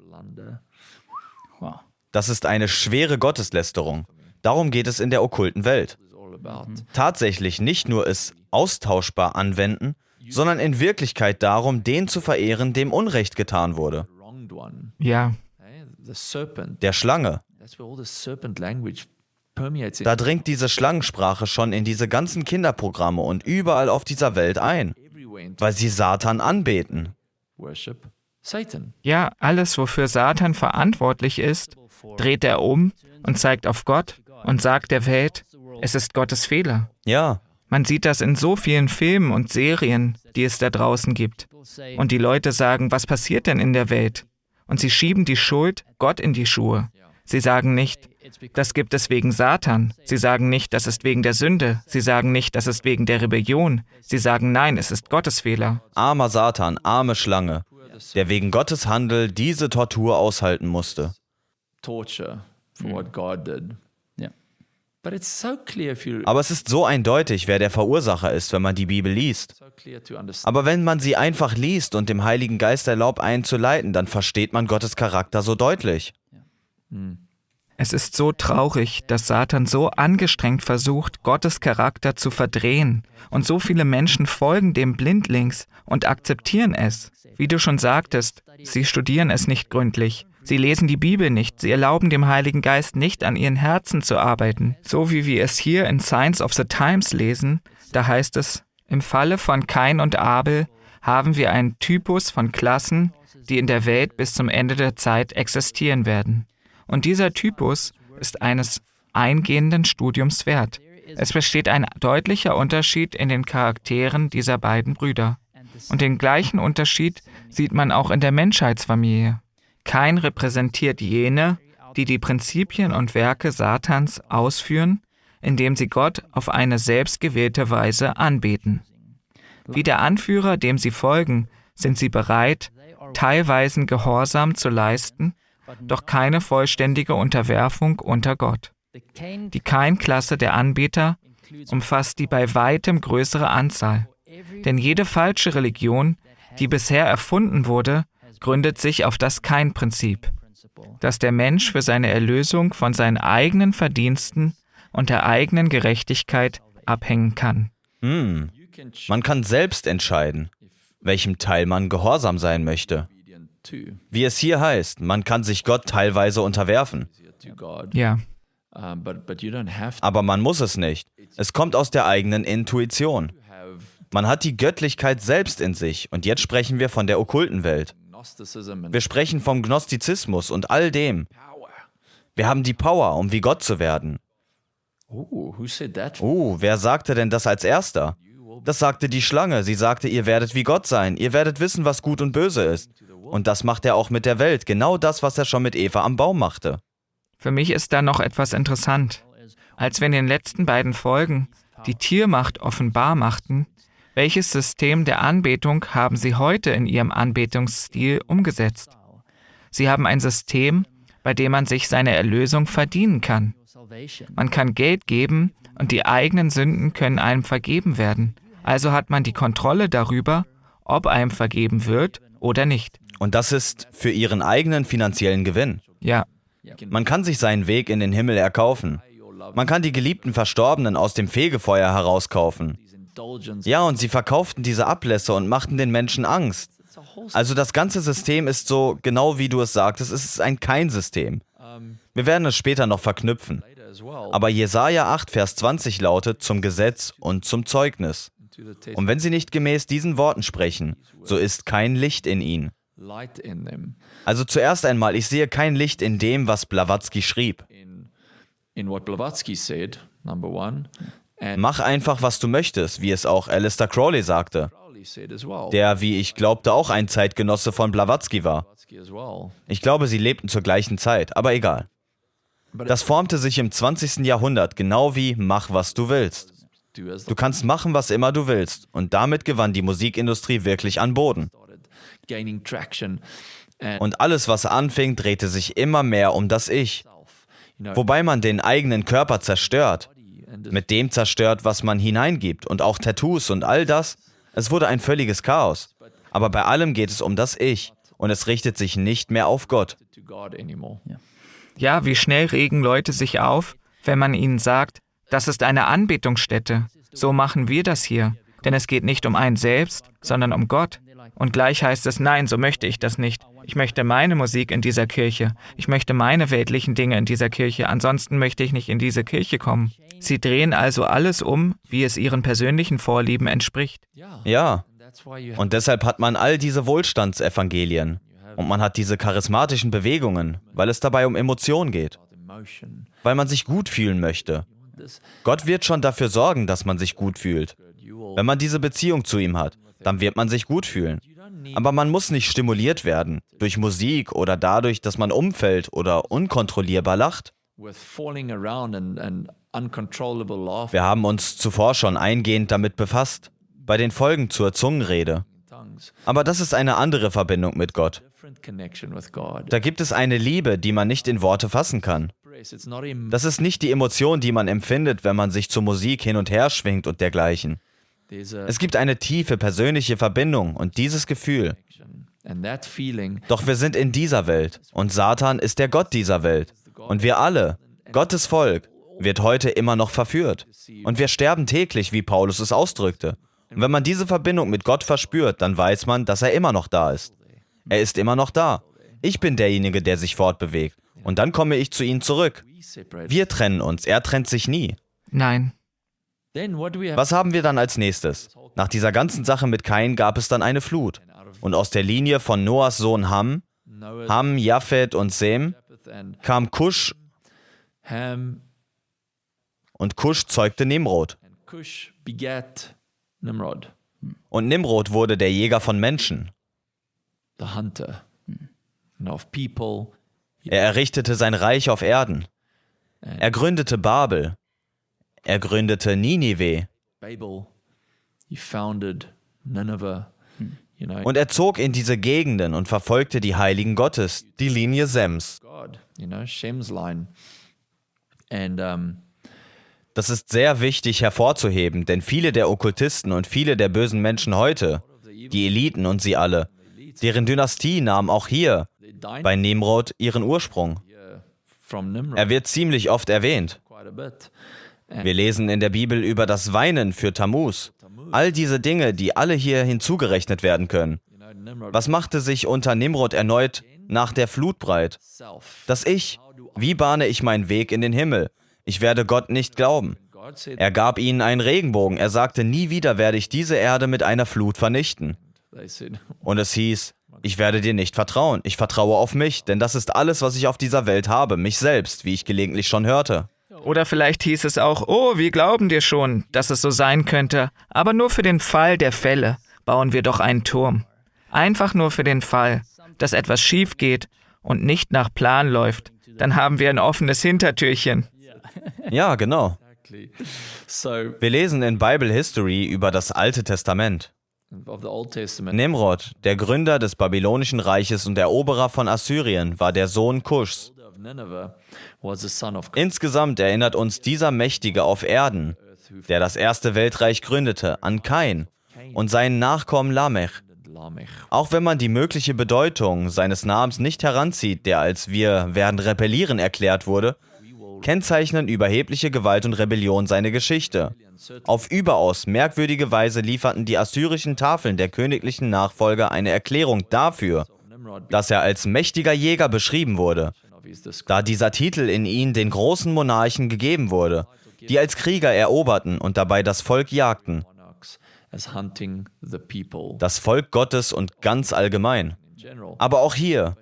Speaker 1: Das ist eine schwere Gotteslästerung. Darum geht es in der okkulten Welt. Tatsächlich nicht nur es austauschbar anwenden, sondern in Wirklichkeit darum, den zu verehren, dem Unrecht getan wurde.
Speaker 2: Ja.
Speaker 1: Der Schlange. Da dringt diese Schlangensprache schon in diese ganzen Kinderprogramme und überall auf dieser Welt ein, weil sie Satan anbeten.
Speaker 2: Ja, alles, wofür Satan verantwortlich ist, dreht er um und zeigt auf Gott und sagt der Welt, es ist Gottes Fehler.
Speaker 1: Ja.
Speaker 2: Man sieht das in so vielen Filmen und Serien, die es da draußen gibt. Und die Leute sagen, was passiert denn in der Welt? Und sie schieben die Schuld Gott in die Schuhe. Sie sagen nicht, das gibt es wegen Satan. Sie sagen nicht, das ist wegen der Sünde. Sie sagen nicht, das ist wegen der Rebellion. Sie sagen, nein, es ist Gottes Fehler.
Speaker 1: Armer Satan, arme Schlange, der wegen Gottes Handel diese Tortur aushalten musste. Aber es ist so eindeutig, wer der Verursacher ist, wenn man die Bibel liest. Aber wenn man sie einfach liest und dem Heiligen Geist erlaubt, einen zu leiten, dann versteht man Gottes Charakter so deutlich.
Speaker 2: Es ist so traurig, dass Satan so angestrengt versucht, Gottes Charakter zu verdrehen. Und so viele Menschen folgen dem blindlings und akzeptieren es. Wie du schon sagtest, sie studieren es nicht gründlich. Sie lesen die Bibel nicht, sie erlauben dem Heiligen Geist nicht, an ihren Herzen zu arbeiten. So wie wir es hier in Signs of the Times lesen, da heißt es, im Falle von Kain und Abel haben wir einen Typus von Klassen, die in der Welt bis zum Ende der Zeit existieren werden. Und dieser Typus ist eines eingehenden Studiums wert. Es besteht ein deutlicher Unterschied in den Charakteren dieser beiden Brüder. Und den gleichen Unterschied sieht man auch in der Menschheitsfamilie. Kain repräsentiert jene, die die Prinzipien und Werke Satans ausführen, indem sie Gott auf eine selbstgewählte Weise anbeten. Wie der Anführer, dem sie folgen, sind sie bereit, teilweisen Gehorsam zu leisten, doch keine vollständige Unterwerfung unter Gott. Die Kain-Klasse der Anbeter umfasst die bei weitem größere Anzahl. Denn jede falsche Religion, die bisher erfunden wurde, gründet sich auf das Kain-Prinzip, dass der Mensch für seine Erlösung von seinen eigenen Verdiensten und der eigenen Gerechtigkeit abhängen kann.
Speaker 1: Man kann selbst entscheiden, welchem Teil man gehorsam sein möchte. Wie es hier heißt, man kann sich Gott teilweise unterwerfen.
Speaker 2: Ja.
Speaker 1: Aber man muss es nicht. Es kommt aus der eigenen Intuition. Man hat die Göttlichkeit selbst in sich und jetzt sprechen wir von der okkulten Welt. Wir sprechen vom Gnostizismus und all dem. Wir haben die Power, um wie Gott zu werden. Wer sagte denn das als Erster? Das sagte die Schlange. Sie sagte, ihr werdet wie Gott sein. Ihr werdet wissen, was gut und böse ist. Und das macht er auch mit der Welt. Genau das, was er schon mit Eva am Baum machte.
Speaker 2: Für mich ist da noch etwas interessant. Als wir in den letzten beiden Folgen die Tiermacht offenbar machten, welches System der Anbetung haben Sie heute in Ihrem Anbetungsstil umgesetzt? Sie haben ein System, bei dem man sich seine Erlösung verdienen kann. Man kann Geld geben und die eigenen Sünden können einem vergeben werden. Also hat man die Kontrolle darüber, ob einem vergeben wird oder nicht.
Speaker 1: Und das ist für Ihren eigenen finanziellen Gewinn.
Speaker 2: Ja.
Speaker 1: Man kann sich seinen Weg in den Himmel erkaufen. Man kann die geliebten Verstorbenen aus dem Fegefeuer herauskaufen. Ja, und sie verkauften diese Ablässe und machten den Menschen Angst. Also das ganze System ist so, genau wie du es sagtest, es ist ein Kain-System. Wir werden es später noch verknüpfen. Aber Jesaja 8, Vers 20 lautet, zum Gesetz und zum Zeugnis. Und wenn sie nicht gemäß diesen Worten sprechen, so ist kein Licht in ihnen. Also zuerst einmal, ich sehe kein Licht in dem, was Blavatsky schrieb. Mach einfach, was du möchtest, wie es auch Aleister Crowley sagte, der, wie ich glaubte, auch ein Zeitgenosse von Blavatsky war. Ich glaube, sie lebten zur gleichen Zeit, aber egal. Das formte sich im 20. Jahrhundert, genau wie mach, was du willst. Du kannst machen, was immer du willst. Und damit gewann die Musikindustrie wirklich an Boden. Und alles, was anfing, drehte sich immer mehr um das Ich. Wobei man den eigenen Körper zerstört. mit dem zerstört, was man hineingibt und auch Tattoos und all das. Es wurde ein völliges Chaos. Aber bei allem geht es um das Ich und es richtet sich nicht mehr auf Gott.
Speaker 2: Ja, wie schnell regen Leute sich auf, wenn man ihnen sagt, das ist eine Anbetungsstätte. So machen wir das hier. Denn es geht nicht um einen selbst, sondern um Gott. Und gleich heißt es, nein, so möchte ich das nicht. Ich möchte meine Musik in dieser Kirche. Ich möchte meine weltlichen Dinge in dieser Kirche. Ansonsten möchte ich nicht in diese Kirche kommen. Sie drehen also alles um, wie es ihren persönlichen Vorlieben entspricht.
Speaker 1: Ja, und deshalb hat man all diese Wohlstandsevangelien. Und man hat diese charismatischen Bewegungen, weil es dabei um Emotionen geht. Weil man sich gut fühlen möchte. Gott wird schon dafür sorgen, dass man sich gut fühlt. Wenn man diese Beziehung zu ihm hat, dann wird man sich gut fühlen. Aber man muss nicht stimuliert werden, durch Musik oder dadurch, dass man umfällt oder unkontrollierbar lacht. Wir haben uns zuvor schon eingehend damit befasst, bei den Folgen zur Zungenrede. Aber das ist eine andere Verbindung mit Gott. Da gibt es eine Liebe, die man nicht in Worte fassen kann. Das ist nicht die Emotion, die man empfindet, wenn man sich zur Musik hin und her schwingt und dergleichen. Es gibt eine tiefe persönliche Verbindung und dieses Gefühl. Doch wir sind in dieser Welt und Satan ist der Gott dieser Welt. Und wir alle, Gottes Volk, wird heute immer noch verführt. Und wir sterben täglich, wie Paulus es ausdrückte. Und wenn man diese Verbindung mit Gott verspürt, dann weiß man, dass er immer noch da ist. Er ist immer noch da. Ich bin derjenige, der sich fortbewegt. Und dann komme ich zu ihm zurück. Wir trennen uns, er trennt sich nie.
Speaker 2: Nein.
Speaker 1: Was haben wir dann als nächstes? Nach dieser ganzen Sache mit Kain gab es dann eine Flut. Und aus der Linie von Noahs Sohn Ham, Japhet und Sem, kam Kusch und Kusch zeugte Nimrod. Und Nimrod wurde der Jäger von Menschen. Er errichtete sein Reich auf Erden. Er gründete Babel. Er gründete Ninive. Und er zog in diese Gegenden und verfolgte die Heiligen Gottes, die Linie Sems. Das ist sehr wichtig hervorzuheben, denn viele der Okkultisten und viele der bösen Menschen heute, die Eliten und sie alle, deren Dynastie nahm auch hier bei Nimrod ihren Ursprung. Er wird ziemlich oft erwähnt. Wir lesen in der Bibel über das Weinen für Tammuz. All diese Dinge, die alle hier hinzugerechnet werden können. Was machte sich unter Nimrod erneut nach der Flut breit? Das Ich. Wie bahne ich meinen Weg in den Himmel? Ich werde Gott nicht glauben. Er gab ihnen einen Regenbogen. Er sagte, nie wieder werde ich diese Erde mit einer Flut vernichten. Und es hieß, ich werde dir nicht vertrauen. Ich vertraue auf mich, denn das ist alles, was ich auf dieser Welt habe, mich selbst, wie ich gelegentlich schon hörte.
Speaker 2: Oder vielleicht hieß es auch, oh, wir glauben dir schon, dass es so sein könnte, aber nur für den Fall der Fälle bauen wir doch einen Turm. Einfach nur für den Fall, dass etwas schief geht und nicht nach Plan läuft. Dann haben wir ein offenes Hintertürchen.
Speaker 1: Ja, genau. Wir lesen in Bible History über das Alte Testament. Nimrod, der Gründer des babylonischen Reiches und Eroberer von Assyrien, war der Sohn Kuschs. Insgesamt erinnert uns dieser Mächtige auf Erden, der das erste Weltreich gründete, an Kain und seinen Nachkommen Lamech. Auch wenn man die mögliche Bedeutung seines Namens nicht heranzieht, der als wir werden rebellieren erklärt wurde, kennzeichnen überhebliche Gewalt und Rebellion seine Geschichte. Auf überaus merkwürdige Weise lieferten die assyrischen Tafeln der königlichen Nachfolger eine Erklärung dafür, dass er als mächtiger Jäger beschrieben wurde, da dieser Titel in ihn den großen Monarchen gegeben wurde, die als Krieger eroberten und dabei das Volk jagten. Das Volk Gottes und ganz allgemein. Aber auch hier,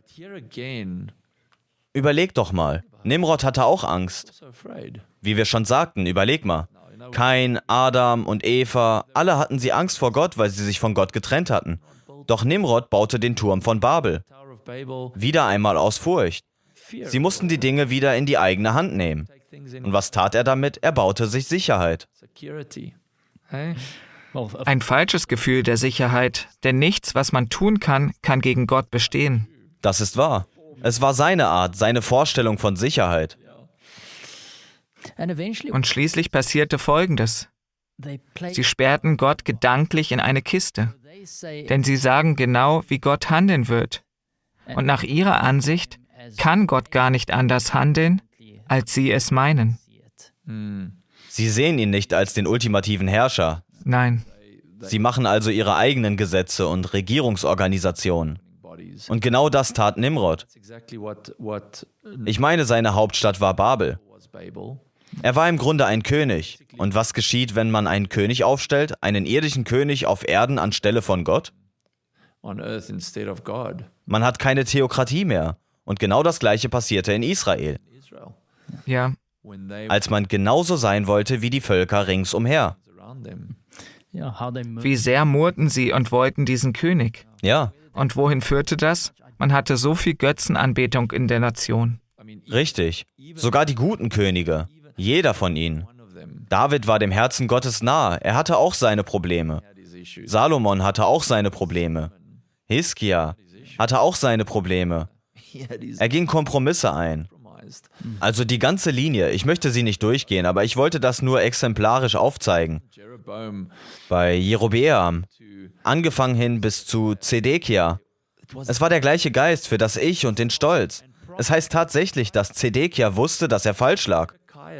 Speaker 1: überleg doch mal, Nimrod hatte auch Angst. Wie wir schon sagten, überleg mal. Kain, Adam und Eva, alle hatten sie Angst vor Gott, weil sie sich von Gott getrennt hatten. Doch Nimrod baute den Turm von Babel. Wieder einmal aus Furcht. Sie mussten die Dinge wieder in die eigene Hand nehmen. Und was tat er damit? Er baute sich Sicherheit.
Speaker 2: Ein falsches Gefühl der Sicherheit, denn nichts, was man tun kann, kann gegen Gott bestehen.
Speaker 1: Das ist wahr. Es war seine Art, seine Vorstellung von Sicherheit.
Speaker 2: Und schließlich passierte Folgendes. Sie sperrten Gott gedanklich in eine Kiste, denn sie sagen genau, wie Gott handeln wird. Und nach ihrer Ansicht kann Gott gar nicht anders handeln, als sie es meinen.
Speaker 1: Sie sehen ihn nicht als den ultimativen Herrscher.
Speaker 2: Nein.
Speaker 1: Sie machen also ihre eigenen Gesetze und Regierungsorganisationen. Und genau das tat Nimrod. Ich meine, seine Hauptstadt war Babel. Er war im Grunde ein König. Und was geschieht, wenn man einen König aufstellt? Einen irdischen König auf Erden anstelle von Gott? Man hat keine Theokratie mehr. Und genau das Gleiche passierte in Israel.
Speaker 2: Ja.
Speaker 1: Als man genauso sein wollte wie die Völker ringsumher.
Speaker 2: Wie sehr murrten sie und wollten diesen König.
Speaker 1: Ja.
Speaker 2: Und wohin führte das? Man hatte so viel Götzenanbetung in der Nation.
Speaker 1: Richtig. Sogar die guten Könige. Jeder von ihnen. David war dem Herzen Gottes nahe. Er hatte auch seine Probleme. Salomon hatte auch seine Probleme. Hiskia hatte auch seine Probleme. Er ging Kompromisse ein. Also die ganze Linie. Ich möchte sie nicht durchgehen, aber ich wollte das nur exemplarisch aufzeigen. Bei Jerobeam, angefangen hin bis zu Zedekia. Es war der gleiche Geist für das Ich und den Stolz. Es heißt tatsächlich, dass Zedekia wusste, dass er falsch lag.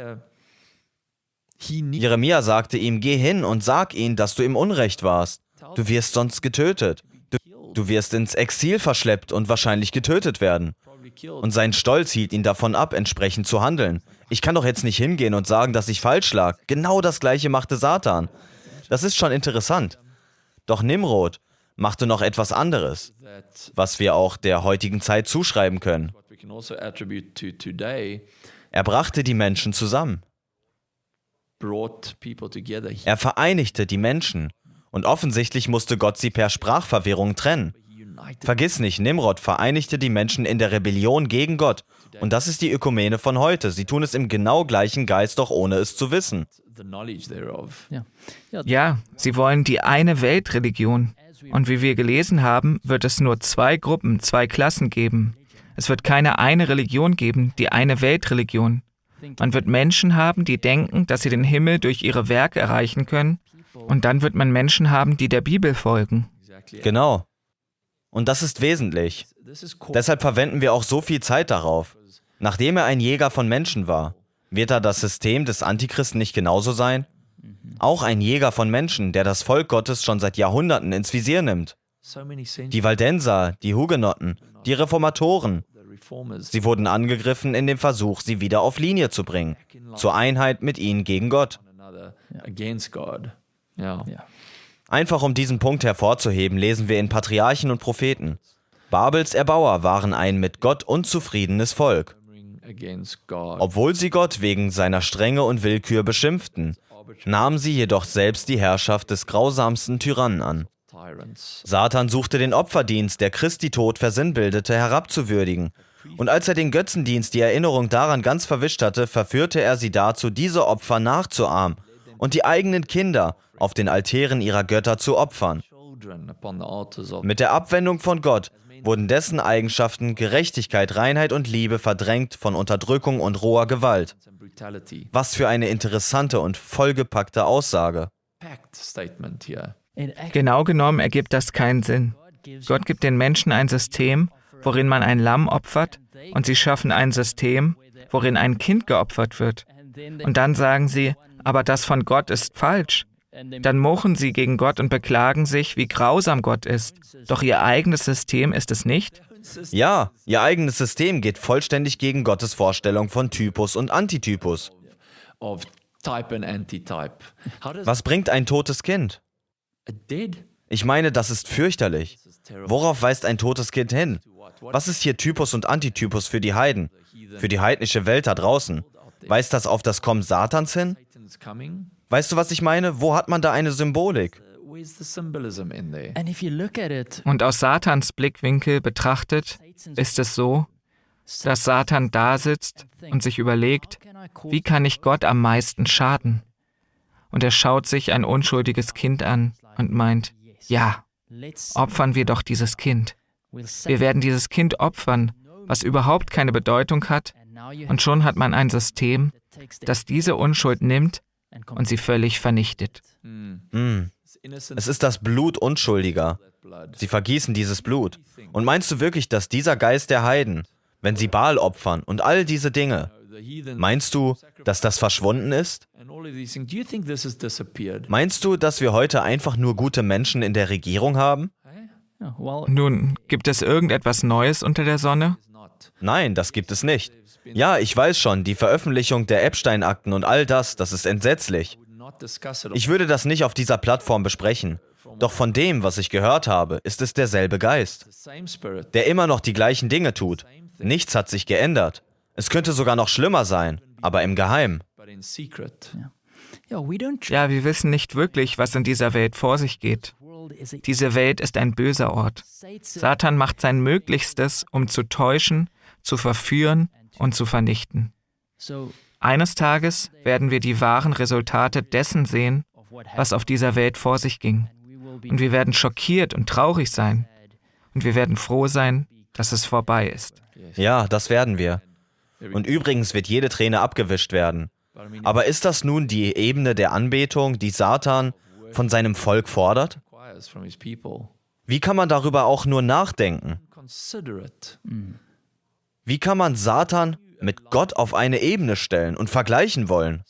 Speaker 1: Jeremia sagte ihm, geh hin und sag ihm, dass du im Unrecht warst. Du wirst sonst getötet. Du wirst ins Exil verschleppt und wahrscheinlich getötet werden. Und sein Stolz hielt ihn davon ab, entsprechend zu handeln. Ich kann doch jetzt nicht hingehen und sagen, dass ich falsch lag. Genau das Gleiche machte Satan. Das ist schon interessant. Doch Nimrod machte noch etwas anderes, was wir auch der heutigen Zeit zuschreiben können. Er brachte die Menschen zusammen. Er vereinigte die Menschen. Und offensichtlich musste Gott sie per Sprachverwirrung trennen. Vergiss nicht, Nimrod vereinigte die Menschen in der Rebellion gegen Gott. Und das ist die Ökumene von heute. Sie tun es im genau gleichen Geist, doch ohne es zu wissen.
Speaker 2: Ja, sie wollen die eine Weltreligion. Und wie wir gelesen haben, wird es nur 2 Gruppen, 2 Klassen geben. Es wird keine eine Religion geben, die eine Weltreligion. Man wird Menschen haben, die denken, dass sie den Himmel durch ihre Werke erreichen können. Und dann wird man Menschen haben, die der Bibel folgen.
Speaker 1: Genau. Und das ist wesentlich. Deshalb verwenden wir auch so viel Zeit darauf. Nachdem er ein Jäger von Menschen war, wird da das System des Antichristen nicht genauso sein? Auch ein Jäger von Menschen, der das Volk Gottes schon seit Jahrhunderten ins Visier nimmt. Die Waldenser, die Hugenotten, die Reformatoren. Sie wurden angegriffen in dem Versuch, sie wieder auf Linie zu bringen, zur Einheit mit ihnen gegen Gott. Einfach um diesen Punkt hervorzuheben, lesen wir in Patriarchen und Propheten. Babels Erbauer waren ein mit Gott unzufriedenes Volk. Obwohl sie Gott wegen seiner Strenge und Willkür beschimpften, nahmen sie jedoch selbst die Herrschaft des grausamsten Tyrannen an. Satan suchte den Opferdienst, der Christi Tod versinnbildete, herabzuwürdigen. Und als er den Götzendienst, die Erinnerung daran ganz verwischt hatte, verführte er sie dazu, diese Opfer nachzuahmen und die eigenen Kinder auf den Altären ihrer Götter zu opfern. Mit der Abwendung von Gott wurden dessen Eigenschaften Gerechtigkeit, Reinheit und Liebe verdrängt von Unterdrückung und roher Gewalt. Was für eine interessante und vollgepackte Aussage.
Speaker 2: Genau genommen ergibt das keinen Sinn. Gott gibt den Menschen ein System, worin man ein Lamm opfert, und sie schaffen ein System, worin ein Kind geopfert wird. Und dann sagen sie, aber das von Gott ist falsch. Dann murren sie gegen Gott und beklagen sich, wie grausam Gott ist. Doch ihr eigenes System ist es nicht?
Speaker 1: Ja, ihr eigenes System geht vollständig gegen Gottes Vorstellung von Typus und Antitypus. Was bringt ein totes Kind? Ich meine, das ist fürchterlich. Worauf weist ein totes Kind hin? Was ist hier Typus und Antitypus für die Heiden? Für die heidnische Welt da draußen? Weist das auf das Kommen Satans hin? Weißt du, was ich meine? Wo hat man da eine Symbolik?
Speaker 2: Und aus Satans Blickwinkel betrachtet, ist es so, dass Satan da sitzt und sich überlegt, wie kann ich Gott am meisten schaden? Und er schaut sich ein unschuldiges Kind an und meint, ja, opfern wir doch dieses Kind. Wir werden dieses Kind opfern, was überhaupt keine Bedeutung hat, und schon hat man ein System, das diese Unschuld nimmt und sie völlig vernichtet.
Speaker 1: Es ist das Blut Unschuldiger. Sie vergießen dieses Blut. Und meinst du wirklich, dass dieser Geist der Heiden, wenn sie Baal opfern und all diese Dinge, meinst du, dass das verschwunden ist? Meinst du, dass wir heute einfach nur gute Menschen in der Regierung haben?
Speaker 2: Nun, gibt es irgendetwas Neues unter der Sonne?
Speaker 1: Nein, das gibt es nicht. Ja, ich weiß schon, die Veröffentlichung der Epstein-Akten und all das ist entsetzlich. Ich würde das nicht auf dieser Plattform besprechen. Doch von dem, was ich gehört habe, ist es derselbe Geist, der immer noch die gleichen Dinge tut. Nichts hat sich geändert. Es könnte sogar noch schlimmer sein, aber im Geheimen.
Speaker 2: Ja, wir wissen nicht wirklich, was in dieser Welt vor sich geht. Diese Welt ist ein böser Ort. Satan macht sein Möglichstes, um zu täuschen, zu verführen und zu vernichten. Eines Tages werden wir die wahren Resultate dessen sehen, was auf dieser Welt vor sich ging. Und wir werden schockiert und traurig sein. Und wir werden froh sein, dass es vorbei ist.
Speaker 1: Ja, das werden wir. Und übrigens wird jede Träne abgewischt werden. Aber ist das nun die Ebene der Anbetung, die Satan von seinem Volk fordert? Wie kann man darüber auch nur nachdenken? Wie kann man Satan mit Gott auf eine Ebene stellen und vergleichen wollen?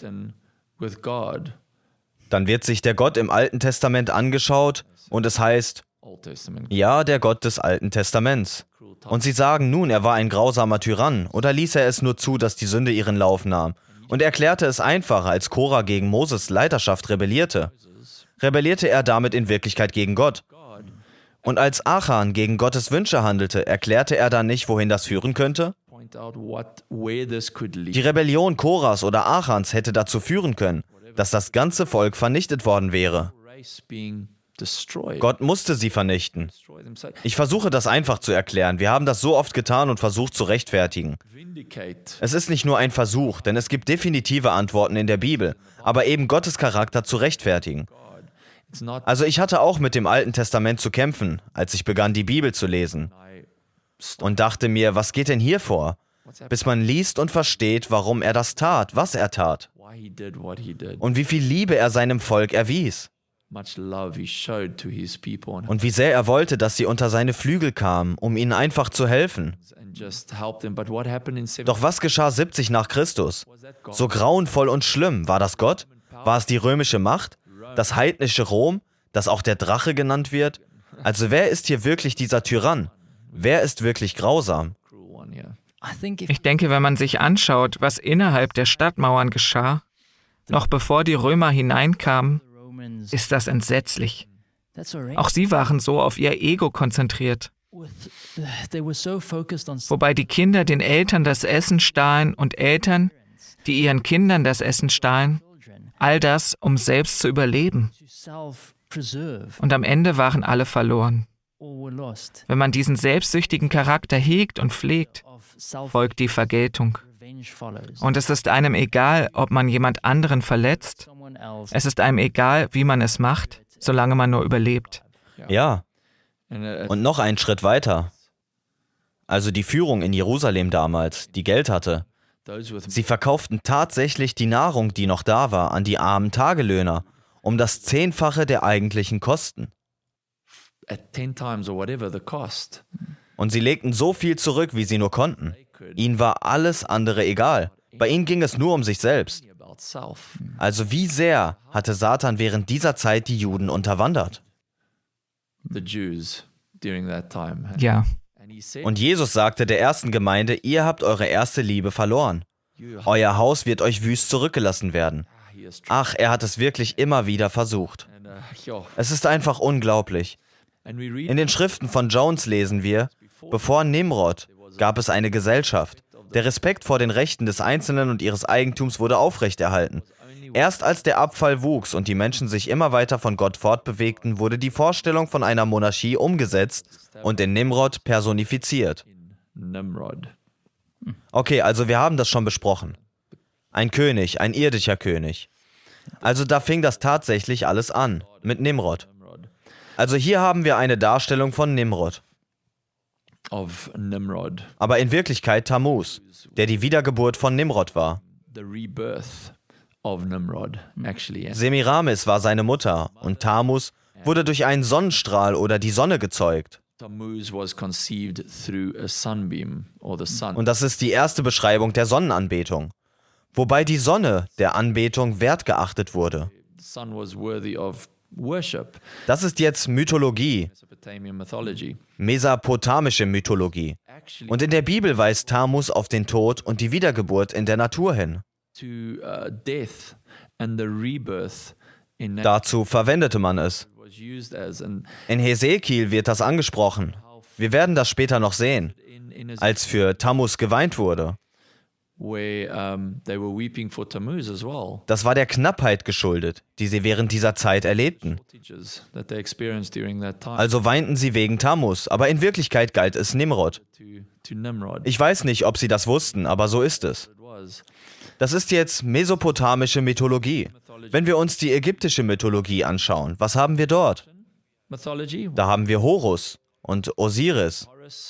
Speaker 1: Dann wird sich der Gott im Alten Testament angeschaut und es heißt, ja, der Gott des Alten Testaments. Und sie sagen nun, er war ein grausamer Tyrann oder ließ er es nur zu, dass die Sünde ihren Lauf nahm und erklärte es einfacher, als Korah gegen Moses Leiterschaft rebellierte. Rebellierte er damit in Wirklichkeit gegen Gott. Und als Achan gegen Gottes Wünsche handelte, erklärte er dann nicht, wohin das führen könnte? Die Rebellion Korahs oder Achans hätte dazu führen können, dass das ganze Volk vernichtet worden wäre. Gott musste sie vernichten. Ich versuche das einfach zu erklären. Wir haben das so oft getan und versucht zu rechtfertigen. Es ist nicht nur ein Versuch, denn es gibt definitive Antworten in der Bibel, aber eben Gottes Charakter zu rechtfertigen. Also ich hatte auch mit dem Alten Testament zu kämpfen, als ich begann, die Bibel zu lesen. Und dachte mir, was geht denn hier vor? Bis man liest und versteht, warum er das tat, was er tat. Und wie viel Liebe er seinem Volk erwies. Und wie sehr er wollte, dass sie unter seine Flügel kamen, um ihnen einfach zu helfen. Doch was geschah 70 nach Christus? So grauenvoll und schlimm. War das Gott? War es die römische Macht? Das heidnische Rom, das auch der Drache genannt wird? Also wer ist hier wirklich dieser Tyrann? Wer ist wirklich grausam?
Speaker 2: Ich denke, wenn man sich anschaut, was innerhalb der Stadtmauern geschah, noch bevor die Römer hineinkamen, ist das entsetzlich. Auch sie waren so auf ihr Ego konzentriert. Wobei die Kinder den Eltern das Essen stahlen und Eltern, die ihren Kindern das Essen stahlen, all das, um selbst zu überleben. Und am Ende waren alle verloren. Wenn man diesen selbstsüchtigen Charakter hegt und pflegt, folgt die Vergeltung. Und es ist einem egal, ob man jemand anderen verletzt. Es ist einem egal, wie man es macht, solange man nur überlebt.
Speaker 1: Ja. Und noch einen Schritt weiter. Also die Führung in Jerusalem damals, die Geld hatte. Sie verkauften tatsächlich die Nahrung, die noch da war, an die armen Tagelöhner, um das 10-fache der eigentlichen Kosten. Und sie legten so viel zurück, wie sie nur konnten. Ihnen war alles andere egal. Bei ihnen ging es nur um sich selbst. Also wie sehr hatte Satan während dieser Zeit die Juden unterwandert?
Speaker 2: Ja.
Speaker 1: Und Jesus sagte der ersten Gemeinde, ihr habt eure erste Liebe verloren. Euer Haus wird euch wüst zurückgelassen werden. Ach, er hat es wirklich immer wieder versucht. Es ist einfach unglaublich. In den Schriften von Jones lesen wir, bevor Nimrod gab es eine Gesellschaft. Der Respekt vor den Rechten des Einzelnen und ihres Eigentums wurde aufrechterhalten. Erst als der Abfall wuchs und die Menschen sich immer weiter von Gott fortbewegten, wurde die Vorstellung von einer Monarchie umgesetzt und in Nimrod personifiziert. Okay, also wir haben das schon besprochen. Ein König, ein irdischer König. Also da fing das tatsächlich alles an, mit Nimrod. Also hier haben wir eine Darstellung von Nimrod. Aber in Wirklichkeit Tammuz, der die Wiedergeburt von Nimrod war. Semiramis war seine Mutter und Tammuz wurde durch einen Sonnenstrahl oder die Sonne gezeugt. Und das ist die erste Beschreibung der Sonnenanbetung, wobei die Sonne der Anbetung wertgeachtet wurde. Das ist jetzt Mythologie, mesopotamische Mythologie. Und in der Bibel weist Tammuz auf den Tod und die Wiedergeburt in der Natur hin. Dazu verwendete man es. In Hesekiel wird das angesprochen. Wir werden das später noch sehen, als für Tammuz geweint wurde. Das war der Knappheit geschuldet, die sie während dieser Zeit erlebten. Also weinten sie wegen Tammuz, aber in Wirklichkeit galt es Nimrod. Ich weiß nicht, ob sie das wussten, aber so ist es. Das ist jetzt mesopotamische Mythologie. Wenn wir uns die ägyptische Mythologie anschauen, was haben wir dort? Da haben wir Horus und Osiris.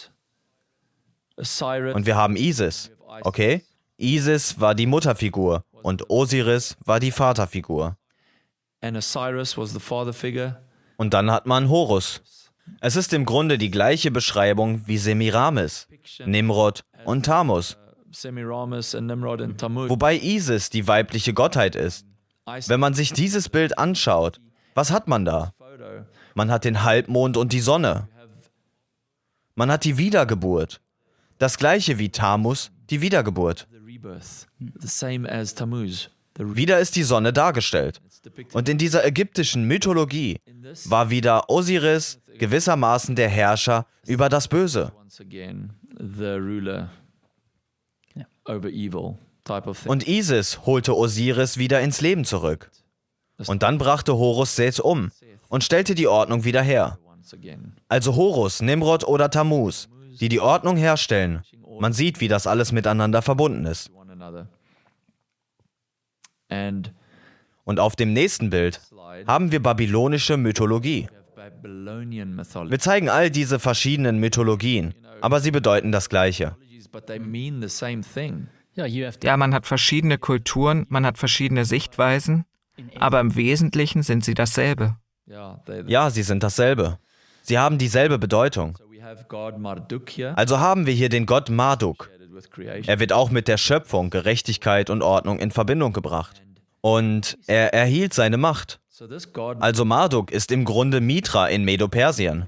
Speaker 1: Und wir haben Isis. Okay? Isis war die Mutterfigur und Osiris war die Vaterfigur. Und dann hat man Horus. Es ist im Grunde die gleiche Beschreibung wie Semiramis, Nimrod und Tammuz. Wobei Isis die weibliche Gottheit ist. Wenn man sich dieses Bild anschaut, was hat man da? Man hat den Halbmond und die Sonne. Man hat die Wiedergeburt. Das gleiche wie Tammuz, die Wiedergeburt. Wieder ist die Sonne dargestellt. Und in dieser ägyptischen Mythologie war wieder Osiris gewissermaßen der Herrscher über das Böse. Und Isis holte Osiris wieder ins Leben zurück. Und dann brachte Horus Seth um und stellte die Ordnung wieder her. Also Horus, Nimrod oder Tammuz, die die Ordnung herstellen. Man sieht, wie das alles miteinander verbunden ist. Und auf dem nächsten Bild haben wir babylonische Mythologie. Wir zeigen all diese verschiedenen Mythologien, aber sie bedeuten das Gleiche.
Speaker 2: Ja, man hat verschiedene Kulturen, man hat verschiedene Sichtweisen, aber im Wesentlichen sind sie dasselbe.
Speaker 1: Ja, sie sind dasselbe. Sie haben dieselbe Bedeutung. Also haben wir hier den Gott Marduk. Er wird auch mit der Schöpfung, Gerechtigkeit und Ordnung in Verbindung gebracht. Und er erhielt seine Macht. Also Marduk ist im Grunde Mitra in Medo-Persien.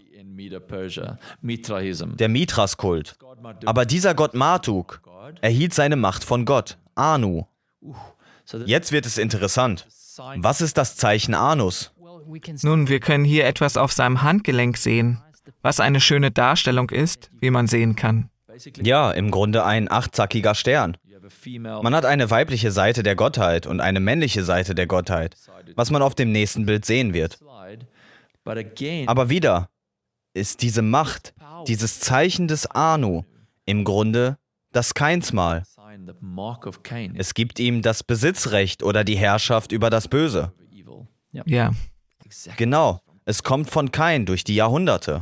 Speaker 1: Der Mithras-Kult. Aber dieser Gott Marduk erhielt seine Macht von Gott, Anu. Jetzt wird es interessant. Was ist das Zeichen Anus?
Speaker 2: Nun, wir können hier etwas auf seinem Handgelenk sehen, was eine schöne Darstellung ist, wie man sehen kann.
Speaker 1: Ja, im Grunde ein achtzackiger Stern. Man hat eine weibliche Seite der Gottheit und eine männliche Seite der Gottheit, was man auf dem nächsten Bild sehen wird. Aber wieder ist diese Macht, dieses Zeichen des Anu, im Grunde das Kainsmal. Es gibt ihm das Besitzrecht oder die Herrschaft über das Böse.
Speaker 2: Ja.
Speaker 1: Genau, es kommt von Kain durch die Jahrhunderte.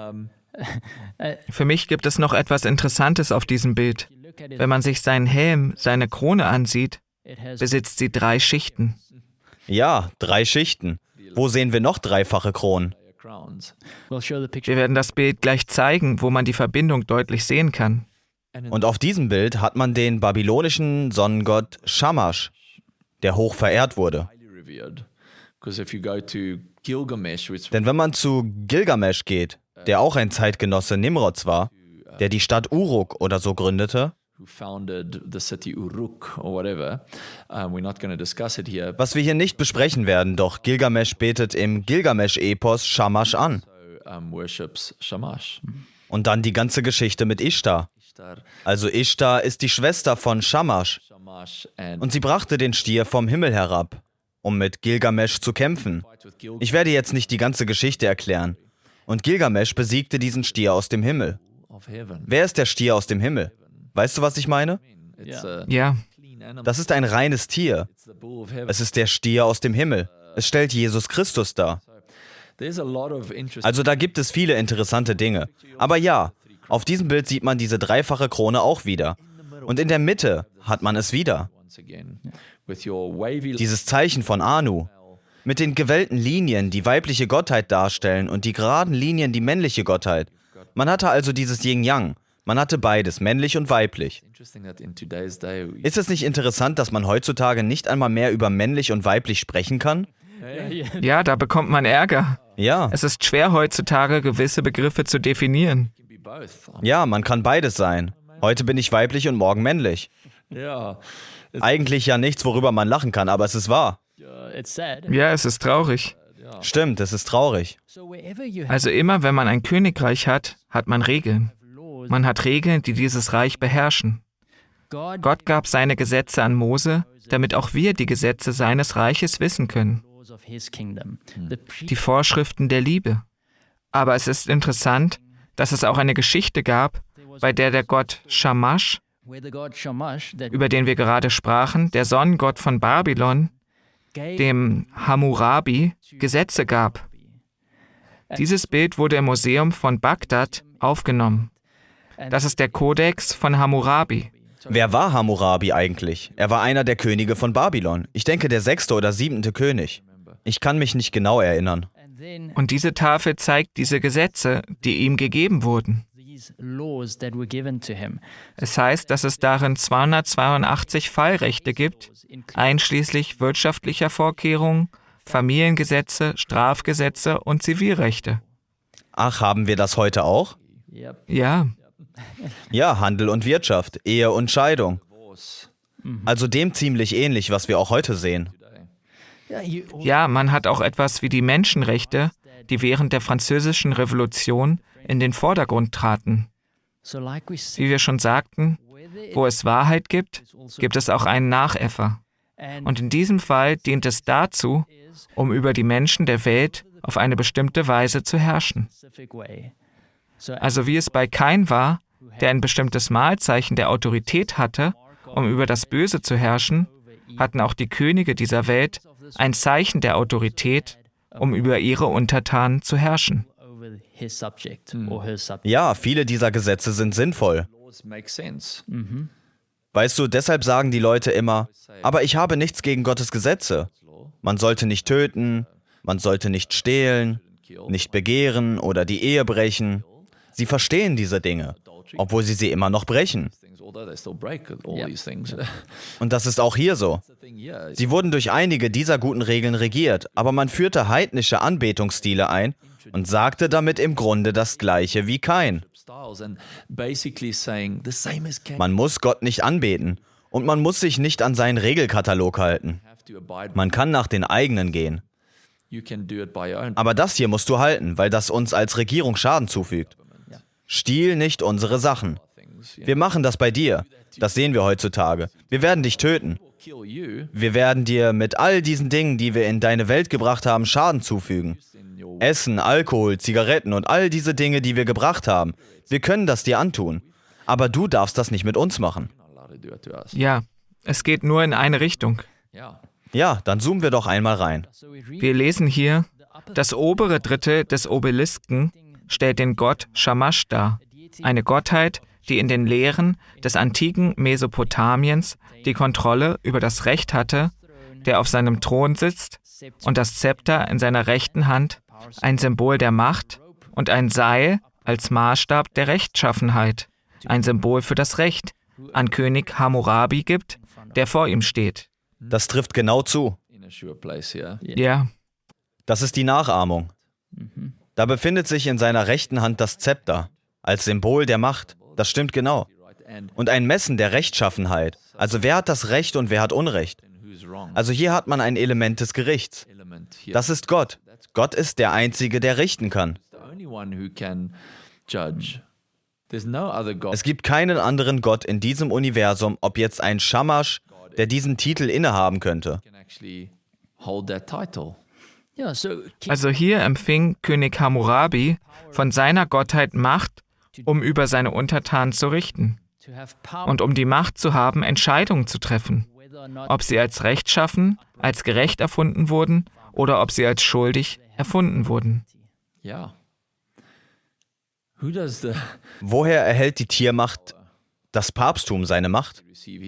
Speaker 2: Für mich gibt es noch etwas Interessantes auf diesem Bild. Wenn man sich seinen Helm, seine Krone ansieht, besitzt sie 3 Schichten.
Speaker 1: Ja, 3 Schichten. Wo sehen wir noch dreifache Kronen?
Speaker 2: Wir werden das Bild gleich zeigen, wo man die Verbindung deutlich sehen kann.
Speaker 1: Und auf diesem Bild hat man den babylonischen Sonnengott Shamash, der hoch verehrt wurde. Denn wenn man zu Gilgamesch geht, der auch ein Zeitgenosse Nimrods war, der die Stadt Uruk oder so gründete, was wir hier nicht besprechen werden, doch Gilgamesch betet im Gilgamesch-Epos Shamash an. Und dann die ganze Geschichte mit Ishtar. Also Ishtar ist die Schwester von Shamash und sie brachte den Stier vom Himmel herab, um mit Gilgamesch zu kämpfen. Ich werde jetzt nicht die ganze Geschichte erklären. Und Gilgamesch besiegte diesen Stier aus dem Himmel. Wer ist der Stier aus dem Himmel? Weißt du, was ich meine?
Speaker 2: Ja.
Speaker 1: Das ist ein reines Tier. Es ist der Stier aus dem Himmel. Es stellt Jesus Christus dar. Also da gibt es viele interessante Dinge. Aber ja, auf diesem Bild sieht man diese dreifache Krone auch wieder. Und in der Mitte hat man es wieder. Dieses Zeichen von Anu, mit den gewellten Linien, die weibliche Gottheit darstellen und die geraden Linien, die männliche Gottheit. Man hatte also dieses Yin-Yang. Man hatte beides, männlich und weiblich. Ist es nicht interessant, dass man heutzutage nicht einmal mehr über männlich und weiblich sprechen kann?
Speaker 2: Ja, da bekommt man Ärger.
Speaker 1: Ja.
Speaker 2: Es ist schwer heutzutage, gewisse Begriffe zu definieren.
Speaker 1: Ja, man kann beides sein. Heute bin ich weiblich und morgen männlich. Eigentlich ja nichts, worüber man lachen kann, aber es ist wahr.
Speaker 2: Ja, es ist traurig.
Speaker 1: Stimmt, es ist traurig.
Speaker 2: Also immer, wenn man ein Königreich hat, hat man Regeln. Man hat Regeln, die dieses Reich beherrschen. Gott gab seine Gesetze an Mose, damit auch wir die Gesetze seines Reiches wissen können. Die Vorschriften der Liebe. Aber es ist interessant, dass es auch eine Geschichte gab, bei der der Gott Shamash, über den wir gerade sprachen, der Sonnengott von Babylon, dem Hammurabi, Gesetze gab. Dieses Bild wurde im Museum von Bagdad aufgenommen. Das ist der Kodex von Hammurabi.
Speaker 1: Wer war Hammurabi eigentlich? Er war einer der Könige von Babylon. Ich denke, der 6. oder 7. König. Ich kann mich nicht genau erinnern.
Speaker 2: Und diese Tafel zeigt diese Gesetze, die ihm gegeben wurden. Es heißt, dass es darin 282 Fallrechte gibt, einschließlich wirtschaftlicher Vorkehrungen, Familiengesetze, Strafgesetze und Zivilrechte.
Speaker 1: Ach, haben wir das heute auch?
Speaker 2: Ja.
Speaker 1: Ja, Handel und Wirtschaft, Ehe und Scheidung. Also dem ziemlich ähnlich, was wir auch heute sehen.
Speaker 2: Ja, man hat auch etwas wie die Menschenrechte, die während der Französischen Revolution in den Vordergrund traten. Wie wir schon sagten, wo es Wahrheit gibt, gibt es auch einen Nachäffer. Und in diesem Fall dient es dazu, um über die Menschen der Welt auf eine bestimmte Weise zu herrschen. Also wie es bei Kain war, der ein bestimmtes Malzeichen der Autorität hatte, um über das Böse zu herrschen, hatten auch die Könige dieser Welt ein Zeichen der Autorität, um über ihre Untertanen zu herrschen.
Speaker 1: Ja, viele dieser Gesetze sind sinnvoll. Weißt du, deshalb sagen die Leute immer, aber ich habe nichts gegen Gottes Gesetze. Man sollte nicht töten, man sollte nicht stehlen, nicht begehren oder die Ehe brechen. Sie verstehen diese Dinge, obwohl sie immer noch brechen. Und das ist auch hier so. Sie wurden durch einige dieser guten Regeln regiert, aber man führte heidnische Anbetungsstile ein und sagte damit im Grunde das Gleiche wie Kain. Man muss Gott nicht anbeten und man muss sich nicht an seinen Regelkatalog halten. Man kann nach den eigenen gehen. Aber das hier musst du halten, weil das uns als Regierung Schaden zufügt. Stiehl nicht unsere Sachen. Wir machen das bei dir. Das sehen wir heutzutage. Wir werden dich töten. Wir werden dir mit all diesen Dingen, die wir in deine Welt gebracht haben, Schaden zufügen. Essen, Alkohol, Zigaretten und all diese Dinge, die wir gebracht haben. Wir können das dir antun. Aber du darfst das nicht mit uns machen.
Speaker 2: Ja, es geht nur in eine Richtung.
Speaker 1: Ja, dann zoomen wir doch einmal rein.
Speaker 2: Wir lesen hier, das obere Drittel des Obelisken stellt den Gott Shamash dar, eine Gottheit, die in den Lehren des antiken Mesopotamiens die Kontrolle über das Recht hatte, der auf seinem Thron sitzt und das Zepter in seiner rechten Hand, ein Symbol der Macht, und ein Seil als Maßstab der Rechtschaffenheit, ein Symbol für das Recht, an König Hammurabi gibt, der vor ihm steht.
Speaker 1: Das trifft genau zu.
Speaker 2: Ja.
Speaker 1: Das ist die Nachahmung. Da befindet sich in seiner rechten Hand das Zepter, als Symbol der Macht. Das stimmt genau. Und ein Messen der Rechtschaffenheit. Also wer hat das Recht und wer hat Unrecht? Also hier hat man ein Element des Gerichts. Das ist Gott. Gott ist der Einzige, der richten kann. Es gibt keinen anderen Gott in diesem Universum, ob jetzt ein Shamash, der diesen Titel innehaben könnte.
Speaker 2: Also hier empfing König Hammurabi von seiner Gottheit Macht, um über seine Untertanen zu richten und um die Macht zu haben, Entscheidungen zu treffen, ob sie als rechtschaffen, als gerecht erfunden wurden oder ob sie als schuldig erfunden wurden.
Speaker 1: Woher erhält die Tiermacht das Papsttum seine Macht?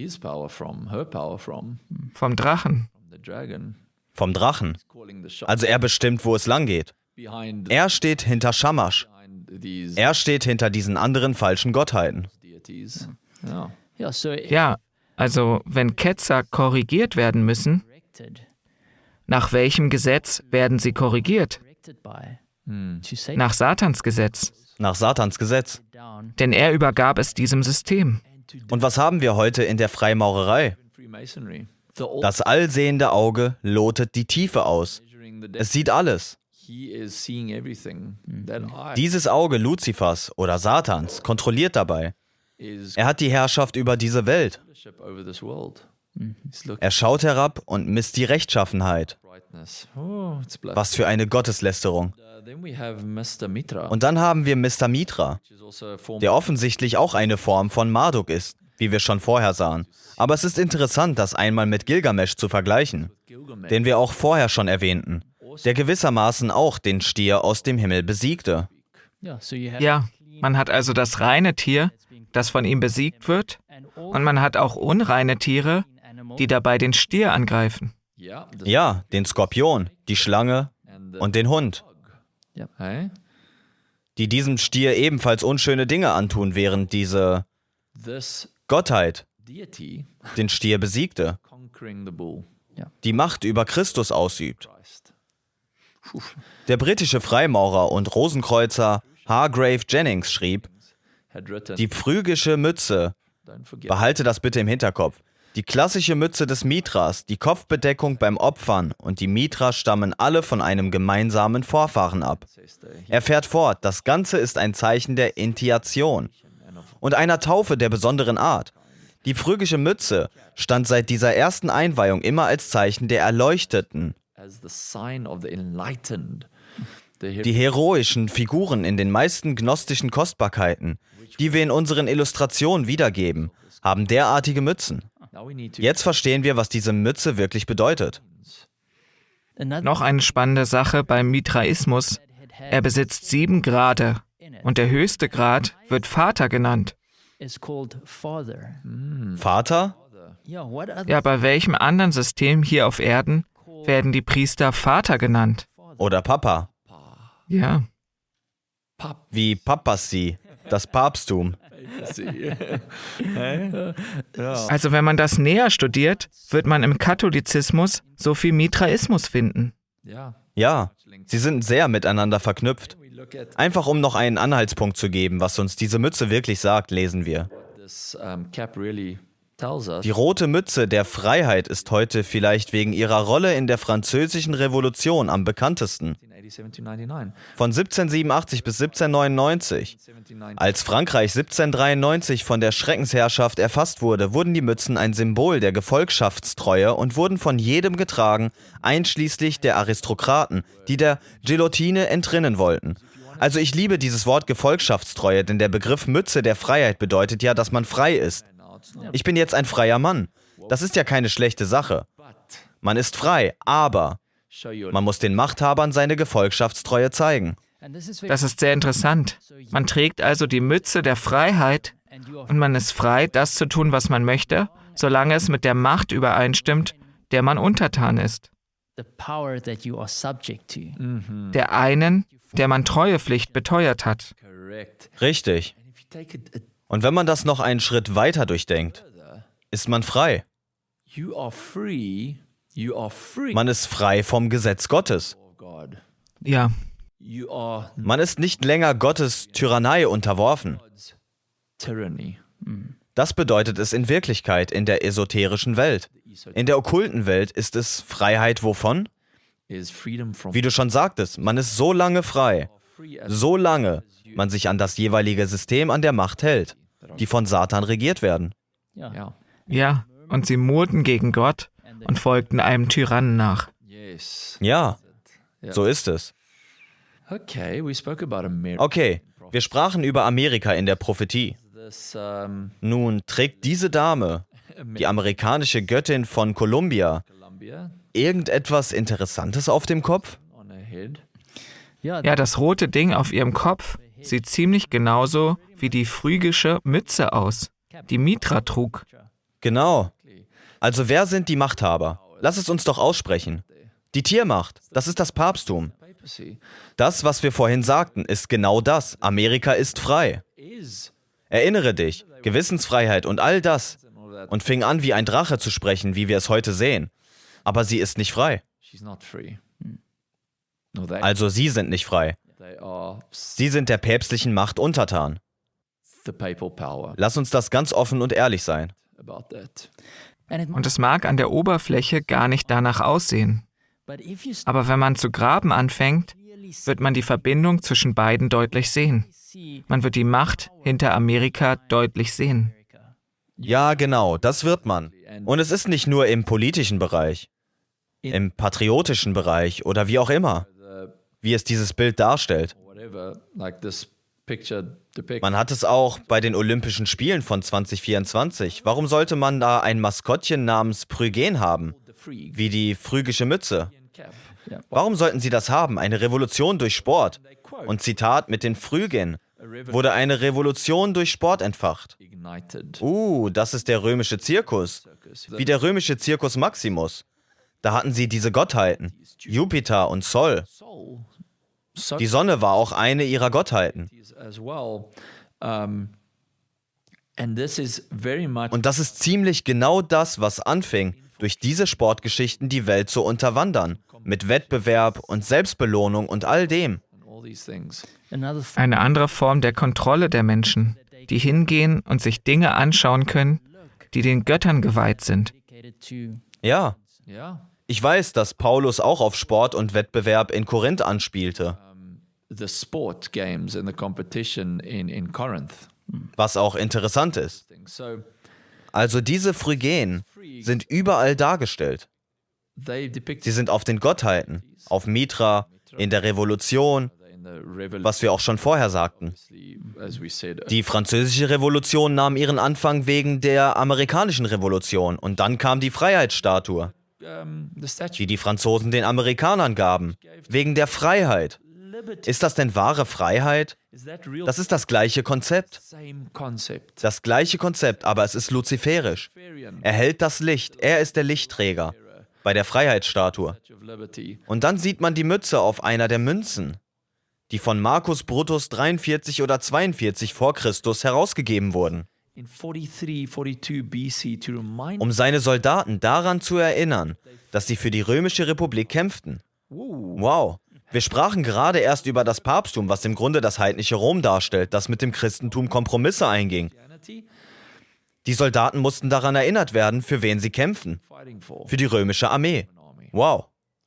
Speaker 2: Vom Drachen.
Speaker 1: Vom Drachen. Also er bestimmt, wo es lang geht. Er steht hinter Shamash. Er steht hinter diesen anderen falschen Gottheiten.
Speaker 2: Ja, also wenn Ketzer korrigiert werden müssen, nach welchem Gesetz werden sie korrigiert? Nach Satans Gesetz.
Speaker 1: Nach Satans Gesetz.
Speaker 2: Denn er übergab es diesem System.
Speaker 1: Und was haben wir heute in der Freimaurerei? Das allsehende Auge lotet die Tiefe aus. Es sieht alles. Dieses Auge Luzifers oder Satans kontrolliert dabei. Er hat die Herrschaft über diese Welt. Er schaut herab und misst die Rechtschaffenheit. Was für eine Gotteslästerung. Und dann haben wir Mr. Mitra, der offensichtlich auch eine Form von Marduk ist, wie wir schon vorher sahen. Aber es ist interessant, das einmal mit Gilgamesch zu vergleichen, den wir auch vorher schon erwähnten, der gewissermaßen auch den Stier aus dem Himmel besiegte.
Speaker 2: Ja, man hat also das reine Tier, das von ihm besiegt wird, und man hat auch unreine Tiere, die dabei den Stier angreifen.
Speaker 1: Ja, den Skorpion, die Schlange und den Hund, die diesem Stier ebenfalls unschöne Dinge antun, während diese Gottheit den Stier besiegte, die Macht über Christus ausübt. Der britische Freimaurer und Rosenkreuzer Hargrave Jennings schrieb, die phrygische Mütze, behalte das bitte im Hinterkopf, die klassische Mütze des Mitras, die Kopfbedeckung beim Opfern und die Mitra stammen alle von einem gemeinsamen Vorfahren ab. Er fährt fort, das Ganze ist ein Zeichen der Initiation und einer Taufe der besonderen Art. Die phrygische Mütze stand seit dieser ersten Einweihung immer als Zeichen der Erleuchteten. Die heroischen Figuren in den meisten gnostischen Kostbarkeiten, die wir in unseren Illustrationen wiedergeben, haben derartige Mützen. Jetzt verstehen wir, was diese Mütze wirklich bedeutet.
Speaker 2: Noch eine spannende Sache beim Mitraismus. Er besitzt 7 Grade und der höchste Grad wird Vater genannt.
Speaker 1: Vater?
Speaker 2: Ja, bei welchem anderen System hier auf Erden werden die Priester Vater genannt?
Speaker 1: Oder Papa?
Speaker 2: Ja.
Speaker 1: Wie Papassi, das Papsttum.
Speaker 2: Also wenn man das näher studiert, wird man im Katholizismus so viel Mitraismus finden.
Speaker 1: Ja, sie sind sehr miteinander verknüpft. Einfach um noch einen Anhaltspunkt zu geben, was uns diese Mütze wirklich sagt, lesen wir. Die rote Mütze der Freiheit ist heute vielleicht wegen ihrer Rolle in der Französischen Revolution am bekanntesten. Von 1787 bis 1799. Als Frankreich 1793 von der Schreckensherrschaft erfasst wurde, wurden die Mützen ein Symbol der Gefolgschaftstreue und wurden von jedem getragen, einschließlich der Aristokraten, die der Guillotine entrinnen wollten. Also ich liebe dieses Wort Gefolgschaftstreue, denn der Begriff Mütze der Freiheit bedeutet ja, dass man frei ist. Ich bin jetzt ein freier Mann. Das ist ja keine schlechte Sache. Man ist frei, aber man muss den Machthabern seine Gefolgschaftstreue zeigen.
Speaker 2: Das ist sehr interessant. Man trägt also die Mütze der Freiheit und man ist frei, das zu tun, was man möchte, solange es mit der Macht übereinstimmt, der man untertan ist. Der einen, der man Treuepflicht beteuert hat.
Speaker 1: Richtig. Und wenn man das noch einen Schritt weiter durchdenkt, ist man frei. Man ist frei vom Gesetz Gottes.
Speaker 2: Ja.
Speaker 1: Man ist nicht länger Gottes Tyrannei unterworfen. Das bedeutet es in Wirklichkeit in der esoterischen Welt. In der okkulten Welt ist es Freiheit wovon? Wie du schon sagtest, man ist so lange frei, solange man sich an das jeweilige System an der Macht hält, die von Satan regiert werden.
Speaker 2: Ja, und sie murrten gegen Gott und folgten einem Tyrannen nach.
Speaker 1: Ja, so ist es. Okay, wir sprachen über Amerika in der Prophetie. Nun trägt diese Dame, die amerikanische Göttin von Columbia, irgendetwas Interessantes auf dem Kopf?
Speaker 2: Ja, das rote Ding auf ihrem Kopf sieht ziemlich genauso wie die phrygische Mütze aus. die Mitra trug.
Speaker 1: Genau. Also wer sind die Machthaber? Lass es uns doch aussprechen. Die Tiermacht, das ist das Papsttum. Das, was wir vorhin sagten, ist genau das. Amerika ist frei. Erinnere dich, Gewissensfreiheit und all das. Und fing an, wie ein Drache zu sprechen, wie wir es heute sehen. Aber sie ist nicht frei. Also sie sind nicht frei. Sie sind der päpstlichen Macht untertan. Lass uns das ganz offen und ehrlich sein.
Speaker 2: Und es mag an der Oberfläche gar nicht danach aussehen. Aber wenn man zu graben anfängt, wird man die Verbindung zwischen beiden deutlich sehen. Man wird die Macht hinter Amerika deutlich sehen.
Speaker 1: Ja, genau, das wird man. Und es ist nicht nur im politischen Bereich, im patriotischen Bereich oder wie auch immer, wie es dieses Bild darstellt. Man hat es auch bei den Olympischen Spielen von 2024. Warum sollte man da ein Maskottchen namens Phrygen haben, wie die phrygische Mütze? Warum sollten sie das haben? Eine Revolution durch Sport. Und Zitat, mit den Phrygen wurde eine Revolution durch Sport entfacht. Das ist der römische Zirkus. Wie der römische Circus Maximus. Da hatten sie diese Gottheiten, Jupiter und Sol. Die Sonne war auch eine ihrer Gottheiten. Und das ist ziemlich genau das, was anfing, durch diese Sportgeschichten die Welt zu unterwandern, mit Wettbewerb und Selbstbelohnung und all dem.
Speaker 2: Eine andere Form der Kontrolle der Menschen, die hingehen und sich Dinge anschauen können, die den Göttern geweiht sind.
Speaker 1: Ja. Ich weiß, dass Paulus auch auf Sport und Wettbewerb in Korinth anspielte. Was auch interessant ist. Also diese Phrygen sind überall dargestellt. Sie sind auf den Gottheiten, auf Mitra, in der Revolution, was wir auch schon vorher sagten. Die französische Revolution nahm ihren Anfang wegen der amerikanischen Revolution und dann kam die Freiheitsstatue, die die Franzosen den Amerikanern gaben, wegen der Freiheit. Ist das denn wahre Freiheit? Das ist das gleiche Konzept. Das gleiche Konzept, aber es ist luziferisch. Er hält das Licht, er ist der Lichtträger bei der Freiheitsstatue. Und dann sieht man die Mütze auf einer der Münzen, die von Marcus Brutus 43 oder 42 vor Christus herausgegeben wurden, um seine Soldaten daran zu erinnern, dass sie für die Römische Republik kämpften. Wow. Wir sprachen gerade erst über das Papsttum, was im Grunde das heidnische Rom darstellt, das mit dem Christentum Kompromisse einging. Die Soldaten mussten daran erinnert werden, für wen sie kämpfen. Für die römische Armee. Wow.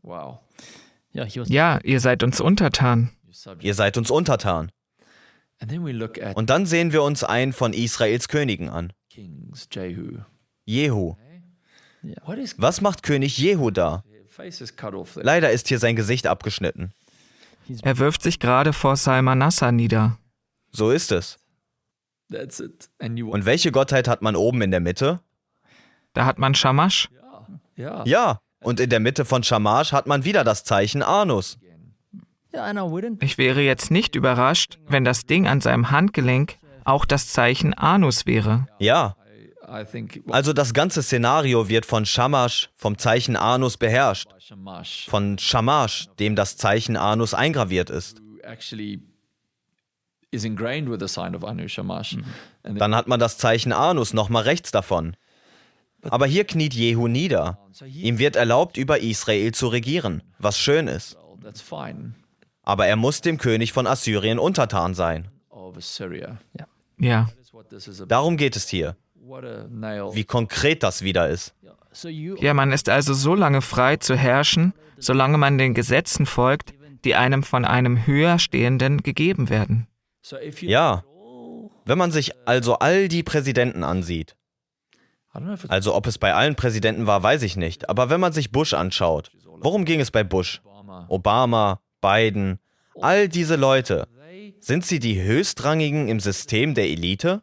Speaker 2: Ja, ihr seid uns untertan.
Speaker 1: Ihr seid uns untertan. Und dann sehen wir uns einen von Israels Königen an. Jehu. Was macht König Jehu da? Leider ist hier sein Gesicht abgeschnitten.
Speaker 2: Er wirft sich gerade vor Salmanassar nieder.
Speaker 1: So ist es. Und welche Gottheit hat man oben in der Mitte?
Speaker 2: Da hat man Shamash.
Speaker 1: Ja, und in der Mitte von Shamash hat man wieder das Zeichen Anus.
Speaker 2: Ich wäre jetzt nicht überrascht, wenn das Ding an seinem Handgelenk auch das Zeichen Anus wäre.
Speaker 1: Ja. Also das ganze Szenario wird von Shamash, vom Zeichen Anus beherrscht. Von Shamash, dem das Zeichen Anus eingraviert ist. Dann hat man das Zeichen Anus nochmal rechts davon. Aber hier kniet Jehu nieder. Ihm wird erlaubt, über Israel zu regieren, was schön ist. Aber er muss dem König von Assyrien untertan sein.
Speaker 2: Ja.
Speaker 1: Darum geht es hier. Wie konkret das wieder ist.
Speaker 2: Ja, man ist also so lange frei zu herrschen, solange man den Gesetzen folgt, die einem von einem Höherstehenden gegeben werden.
Speaker 1: Ja, wenn man sich also all die Präsidenten ansieht, also ob es bei allen Präsidenten war, weiß ich nicht, aber wenn man sich Bush anschaut, worum ging es bei Bush? Obama, Biden, all diese Leute, sind sie die Höchstrangigen im System der Elite?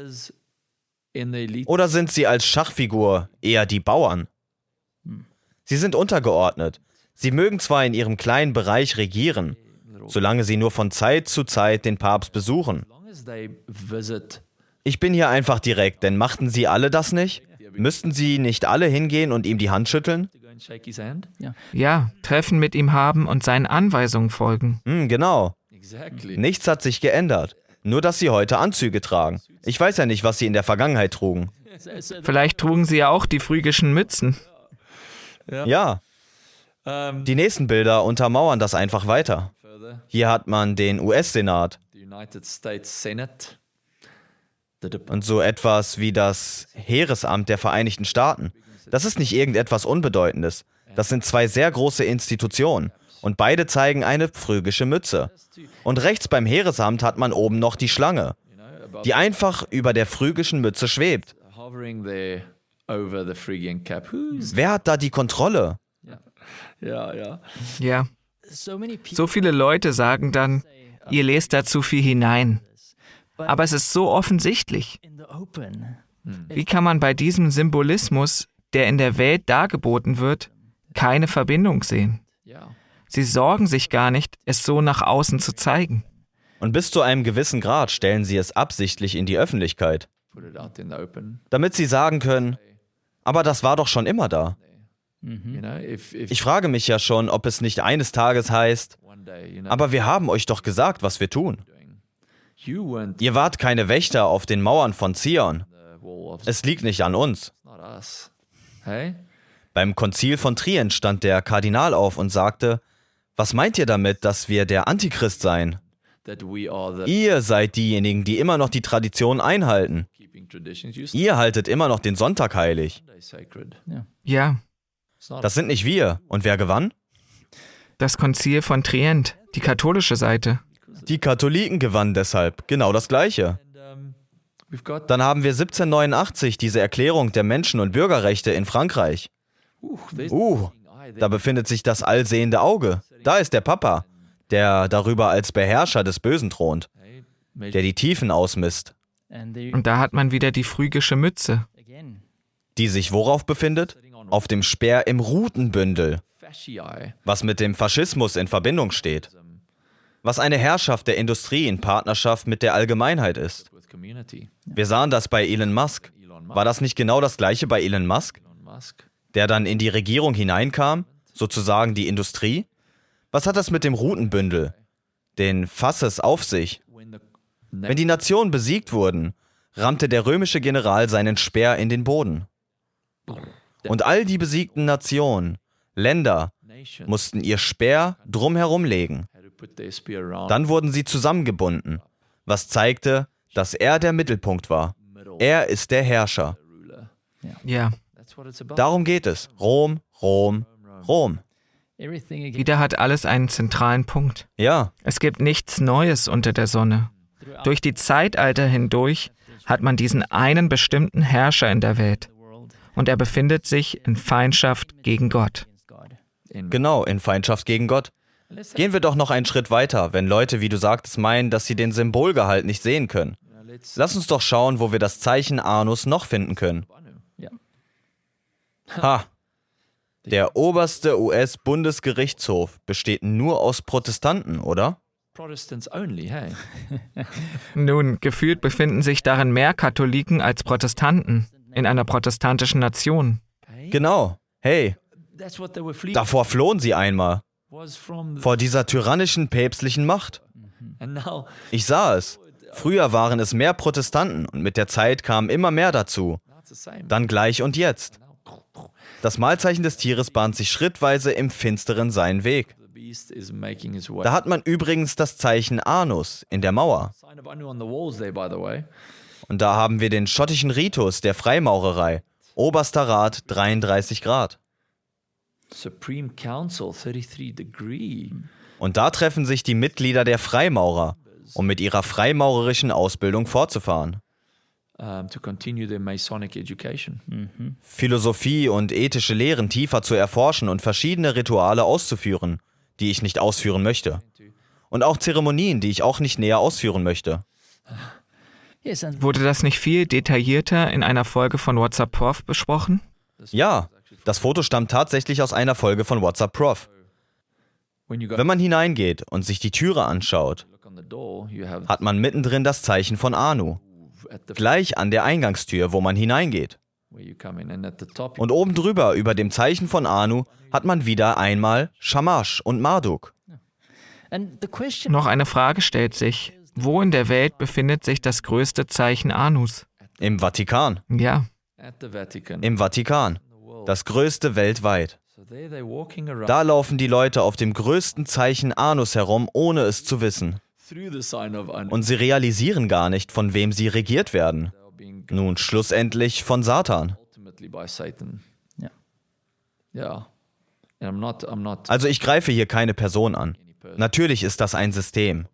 Speaker 1: Oder sind sie als Schachfigur eher die Bauern? Sie sind untergeordnet. Sie mögen zwar in ihrem kleinen Bereich regieren, solange sie nur von Zeit zu Zeit den Papst besuchen. Ich bin hier einfach direkt, denn machten Sie alle das nicht? Müssten Sie nicht alle hingehen und ihm die Hand schütteln?
Speaker 2: Ja, Treffen mit ihm haben und seinen Anweisungen folgen.
Speaker 1: Genau. Nichts hat sich geändert. Nur, dass Sie heute Anzüge tragen. Ich weiß ja nicht, was Sie in der Vergangenheit trugen.
Speaker 2: Vielleicht trugen sie ja auch die phrygischen Mützen.
Speaker 1: Ja. Die nächsten Bilder untermauern das einfach weiter. Hier hat man den US-Senat. Und so etwas wie das Heeresamt der Vereinigten Staaten. Das ist nicht irgendetwas Unbedeutendes. Das sind zwei sehr große Institutionen. Und beide zeigen eine phrygische Mütze. Und rechts beim Heeresamt hat man oben noch die Schlange, die einfach über der phrygischen Mütze schwebt. Wer hat da die Kontrolle?
Speaker 2: Ja. So viele Leute sagen dann, ihr lest da zu viel hinein. Aber es ist so offensichtlich. Wie kann man bei diesem Symbolismus, der in der Welt dargeboten wird, keine Verbindung sehen? Sie sorgen sich gar nicht, es so nach außen zu zeigen.
Speaker 1: Und bis zu einem gewissen Grad stellen sie es absichtlich in die Öffentlichkeit, damit sie sagen können, aber das war doch schon immer da. Ich frage mich ja schon, ob es nicht eines Tages heißt, aber wir haben euch doch gesagt, was wir tun. Ihr wart keine Wächter auf den Mauern von Zion. Es liegt nicht an uns. Beim Konzil von Trient stand der Kardinal auf und sagte, was meint ihr damit, dass wir der Antichrist seien? Ihr seid diejenigen, die immer noch die Tradition einhalten. Ihr haltet immer noch den Sonntag heilig.
Speaker 2: Ja.
Speaker 1: Das sind nicht wir. Und wer gewann?
Speaker 2: Das Konzil von Trient, die katholische Seite.
Speaker 1: Die Katholiken gewannen deshalb genau das Gleiche. Dann haben wir 1789 diese Erklärung der Menschen- und Bürgerrechte in Frankreich. Da befindet sich das allsehende Auge. Da ist der Papa, der darüber als Beherrscher des Bösen thront, der die Tiefen ausmisst.
Speaker 2: Und da hat man wieder die phrygische Mütze.
Speaker 1: Die sich worauf befindet? Auf dem Speer im Rutenbündel, was mit dem Faschismus in Verbindung steht. Was eine Herrschaft der Industrie in Partnerschaft mit der Allgemeinheit ist. Wir sahen das bei Elon Musk. War das nicht genau das Gleiche bei Elon Musk? Der dann in die Regierung hineinkam, sozusagen die Industrie? Was hat das mit dem Rutenbündel, den Fasses, auf sich? Wenn die Nationen besiegt wurden, rammte der römische General seinen Speer in den Boden. Und all die besiegten Nationen, Länder, mussten ihr Speer drumherum legen. Dann wurden sie zusammengebunden, was zeigte, dass er der Mittelpunkt war. Er ist der Herrscher.
Speaker 2: Ja.
Speaker 1: Darum geht es. Rom, Rom, Rom.
Speaker 2: Wieder hat alles einen zentralen Punkt.
Speaker 1: Ja.
Speaker 2: Es gibt nichts Neues unter der Sonne. Durch die Zeitalter hindurch hat man diesen einen bestimmten Herrscher in der Welt. Und er befindet sich in Feindschaft gegen Gott.
Speaker 1: Genau, in Feindschaft gegen Gott. Gehen wir doch noch einen Schritt weiter, wenn Leute, wie du sagtest, meinen, dass sie den Symbolgehalt nicht sehen können. Lass uns doch schauen, wo wir das Zeichen Anus noch finden können. Ha! Der oberste US-Bundesgerichtshof besteht nur aus Protestanten, oder?
Speaker 2: Nun, gefühlt befinden sich darin mehr Katholiken als Protestanten in einer protestantischen Nation.
Speaker 1: Genau. Hey, davor flohen sie einmal. Vor dieser tyrannischen päpstlichen Macht. Ich sah es. Früher waren es mehr Protestanten und mit der Zeit kamen immer mehr dazu. Dann gleich und jetzt. Das Malzeichen des Tieres bahnt sich schrittweise im Finsteren seinen Weg. Da hat man übrigens das Zeichen Anus in der Mauer. Und da haben wir den schottischen Ritus der Freimaurerei. Oberster Rat 33 Grad. Und da treffen sich die Mitglieder der Freimaurer, um mit ihrer freimaurerischen Ausbildung fortzufahren. Philosophie und ethische Lehren tiefer zu erforschen und verschiedene Rituale auszuführen, die ich nicht ausführen möchte. Und auch Zeremonien, die ich auch nicht näher ausführen möchte.
Speaker 2: Wurde das nicht viel detaillierter in einer Folge von WhatsApp Prof besprochen?
Speaker 1: Ja, das Foto stammt tatsächlich aus einer Folge von WhatsApp Prof. Wenn man hineingeht und sich die Türe anschaut, hat man mittendrin das Zeichen von Anu. gleich an der Eingangstür, wo man hineingeht. Und oben drüber, über dem Zeichen von Anu, hat man wieder einmal Shamash und Marduk.
Speaker 2: Noch eine Frage stellt sich. Wo in der Welt befindet sich das größte Zeichen Anus?
Speaker 1: Im Vatikan.
Speaker 2: Ja.
Speaker 1: Im Vatikan. Das größte weltweit. Da laufen die Leute auf dem größten Zeichen Anus herum, ohne es zu wissen. Und sie realisieren gar nicht, von wem sie regiert werden. Nun, schlussendlich von Satan. Also ich greife hier keine Person an. Natürlich ist das ein System.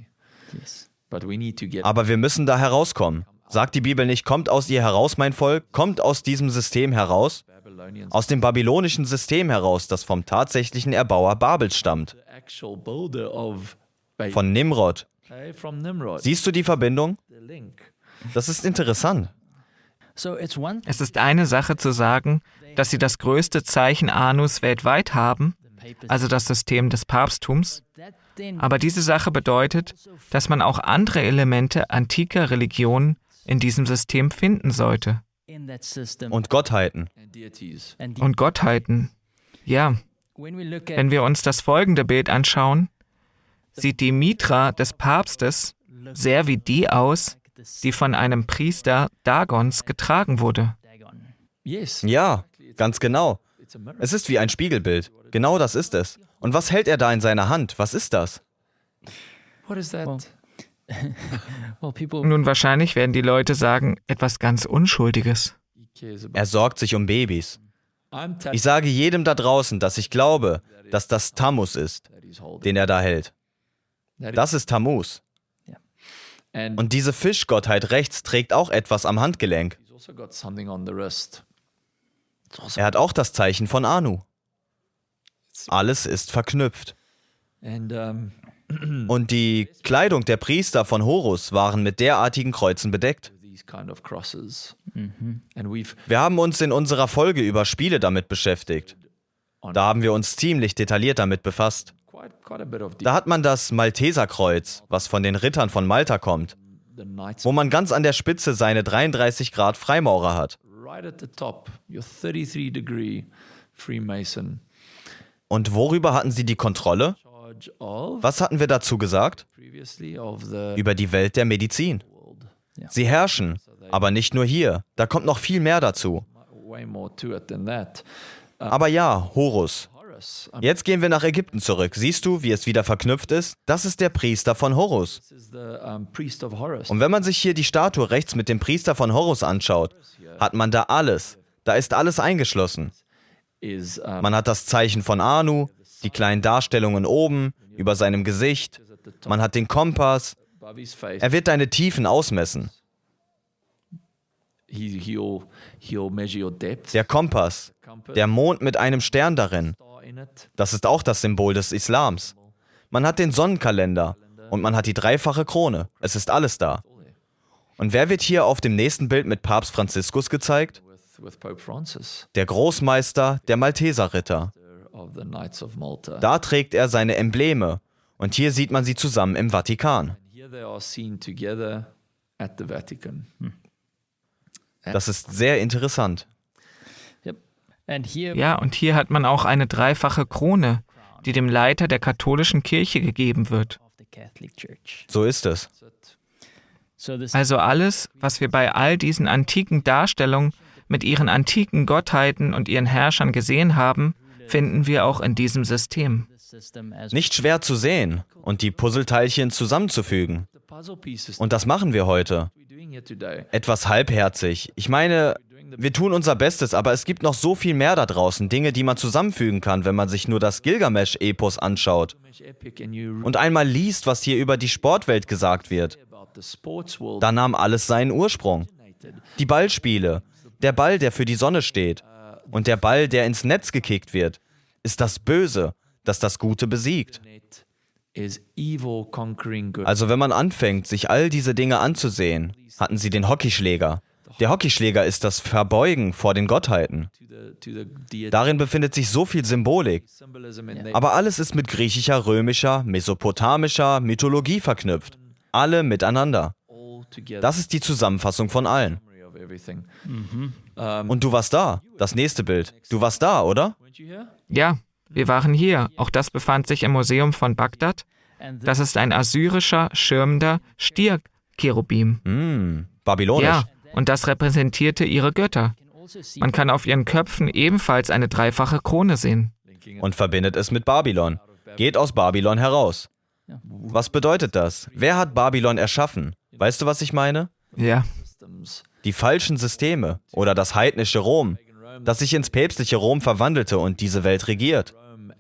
Speaker 1: Aber wir müssen da herauskommen. Sagt die Bibel nicht, kommt aus ihr heraus, mein Volk, kommt aus diesem System heraus? Aus dem babylonischen System heraus, das vom tatsächlichen Erbauer Babels stammt. Von Nimrod. Siehst du die Verbindung? Das ist interessant.
Speaker 2: Es ist eine Sache zu sagen, dass sie das größte Zeichen Anus weltweit haben, also das System des Papsttums. Aber diese Sache bedeutet, dass man auch andere Elemente antiker Religionen in diesem System finden sollte.
Speaker 1: Und Gottheiten.
Speaker 2: Und Gottheiten. Ja. Wenn wir uns das folgende Bild anschauen, sieht die Mitra des Papstes sehr wie die aus, die von einem Priester Dagons getragen wurde.
Speaker 1: Ja, ganz genau. Es ist wie ein Spiegelbild. Genau das ist es. Und was hält er da in seiner Hand? Was ist das?
Speaker 2: Nun, wahrscheinlich werden die Leute sagen, etwas ganz Unschuldiges.
Speaker 1: Er sorgt sich um Babys. Ich sage jedem da draußen, dass ich glaube, dass das Tammuz ist, den er da hält. Das ist Tammuz. Und diese Fischgottheit rechts trägt auch etwas am Handgelenk. Er hat auch das Zeichen von Anu. Alles ist verknüpft. Und die Kleidung der Priester von Horus waren mit derartigen Kreuzen bedeckt. Wir haben uns in unserer Folge über Spiele damit beschäftigt. Da haben wir uns ziemlich detailliert damit befasst. Da hat man das Malteserkreuz, was von den Rittern von Malta kommt, wo man ganz an der Spitze seine 33 Grad Freimaurer hat. Und worüber hatten sie die Kontrolle? Was hatten wir dazu gesagt? Über die Welt der Medizin. Sie herrschen, aber nicht nur hier. Da kommt noch viel mehr dazu. Aber ja, Horus. Jetzt gehen wir nach Ägypten zurück. Siehst du, wie es wieder verknüpft ist? Das ist der Priester von Horus. Und wenn man sich hier die Statue rechts mit dem Priester von Horus anschaut, hat man da alles. Da ist alles eingeschlossen. Man hat das Zeichen von Anu, die kleinen Darstellungen oben, über seinem Gesicht. Man hat den Kompass. Er wird deine Tiefen ausmessen. Der Kompass, der Mond mit einem Stern darin. Das ist auch das Symbol des Islams. Man hat den Sonnenkalender und man hat die dreifache Krone. Es ist alles da. Und wer wird hier auf dem nächsten Bild mit Papst Franziskus gezeigt? Der Großmeister der Malteserritter. Da trägt er seine Embleme und hier sieht man sie zusammen im Vatikan. Das ist sehr interessant.
Speaker 2: Ja, und hier hat man auch eine dreifache Krone, die dem Leiter der katholischen Kirche gegeben wird.
Speaker 1: So ist es.
Speaker 2: Also alles, was wir bei all diesen antiken Darstellungen mit ihren antiken Gottheiten und ihren Herrschern gesehen haben, finden wir auch in diesem System.
Speaker 1: Nicht schwer zu sehen und die Puzzleteilchen zusammenzufügen. Und das machen wir heute. Etwas halbherzig. Ich meine, wir tun unser Bestes, aber es gibt noch so viel mehr da draußen, Dinge, die man zusammenfügen kann, wenn man sich nur das Gilgamesch-Epos anschaut und einmal liest, was hier über die Sportwelt gesagt wird. Da nahm alles seinen Ursprung. Die Ballspiele, der Ball, der für die Sonne steht und der Ball, der ins Netz gekickt wird, ist das Böse, das das Gute besiegt. Also wenn man anfängt, sich all diese Dinge anzusehen, hatten sie den Hockeyschläger. Der Hockeyschläger ist das Verbeugen vor den Gottheiten. Darin befindet sich so viel Symbolik. Aber alles ist mit griechischer, römischer, mesopotamischer Mythologie verknüpft. Alle miteinander. Das ist die Zusammenfassung von allen. Und du warst da. Das nächste Bild. Du warst da, oder?
Speaker 2: Ja, wir waren hier. Auch das befand sich im Museum von Bagdad. Das ist ein assyrischer, schirmender Stier-Cherubim.
Speaker 1: Babylonisch.
Speaker 2: Ja, und das repräsentierte ihre Götter. Man kann auf ihren Köpfen ebenfalls eine dreifache Krone sehen.
Speaker 1: Und verbindet es mit Babylon. Geht aus Babylon heraus. Was bedeutet das? Wer hat Babylon erschaffen? Weißt du, was ich meine?
Speaker 2: Ja.
Speaker 1: Die falschen Systeme oder das heidnische Rom, das sich ins päpstliche Rom verwandelte und diese Welt regiert.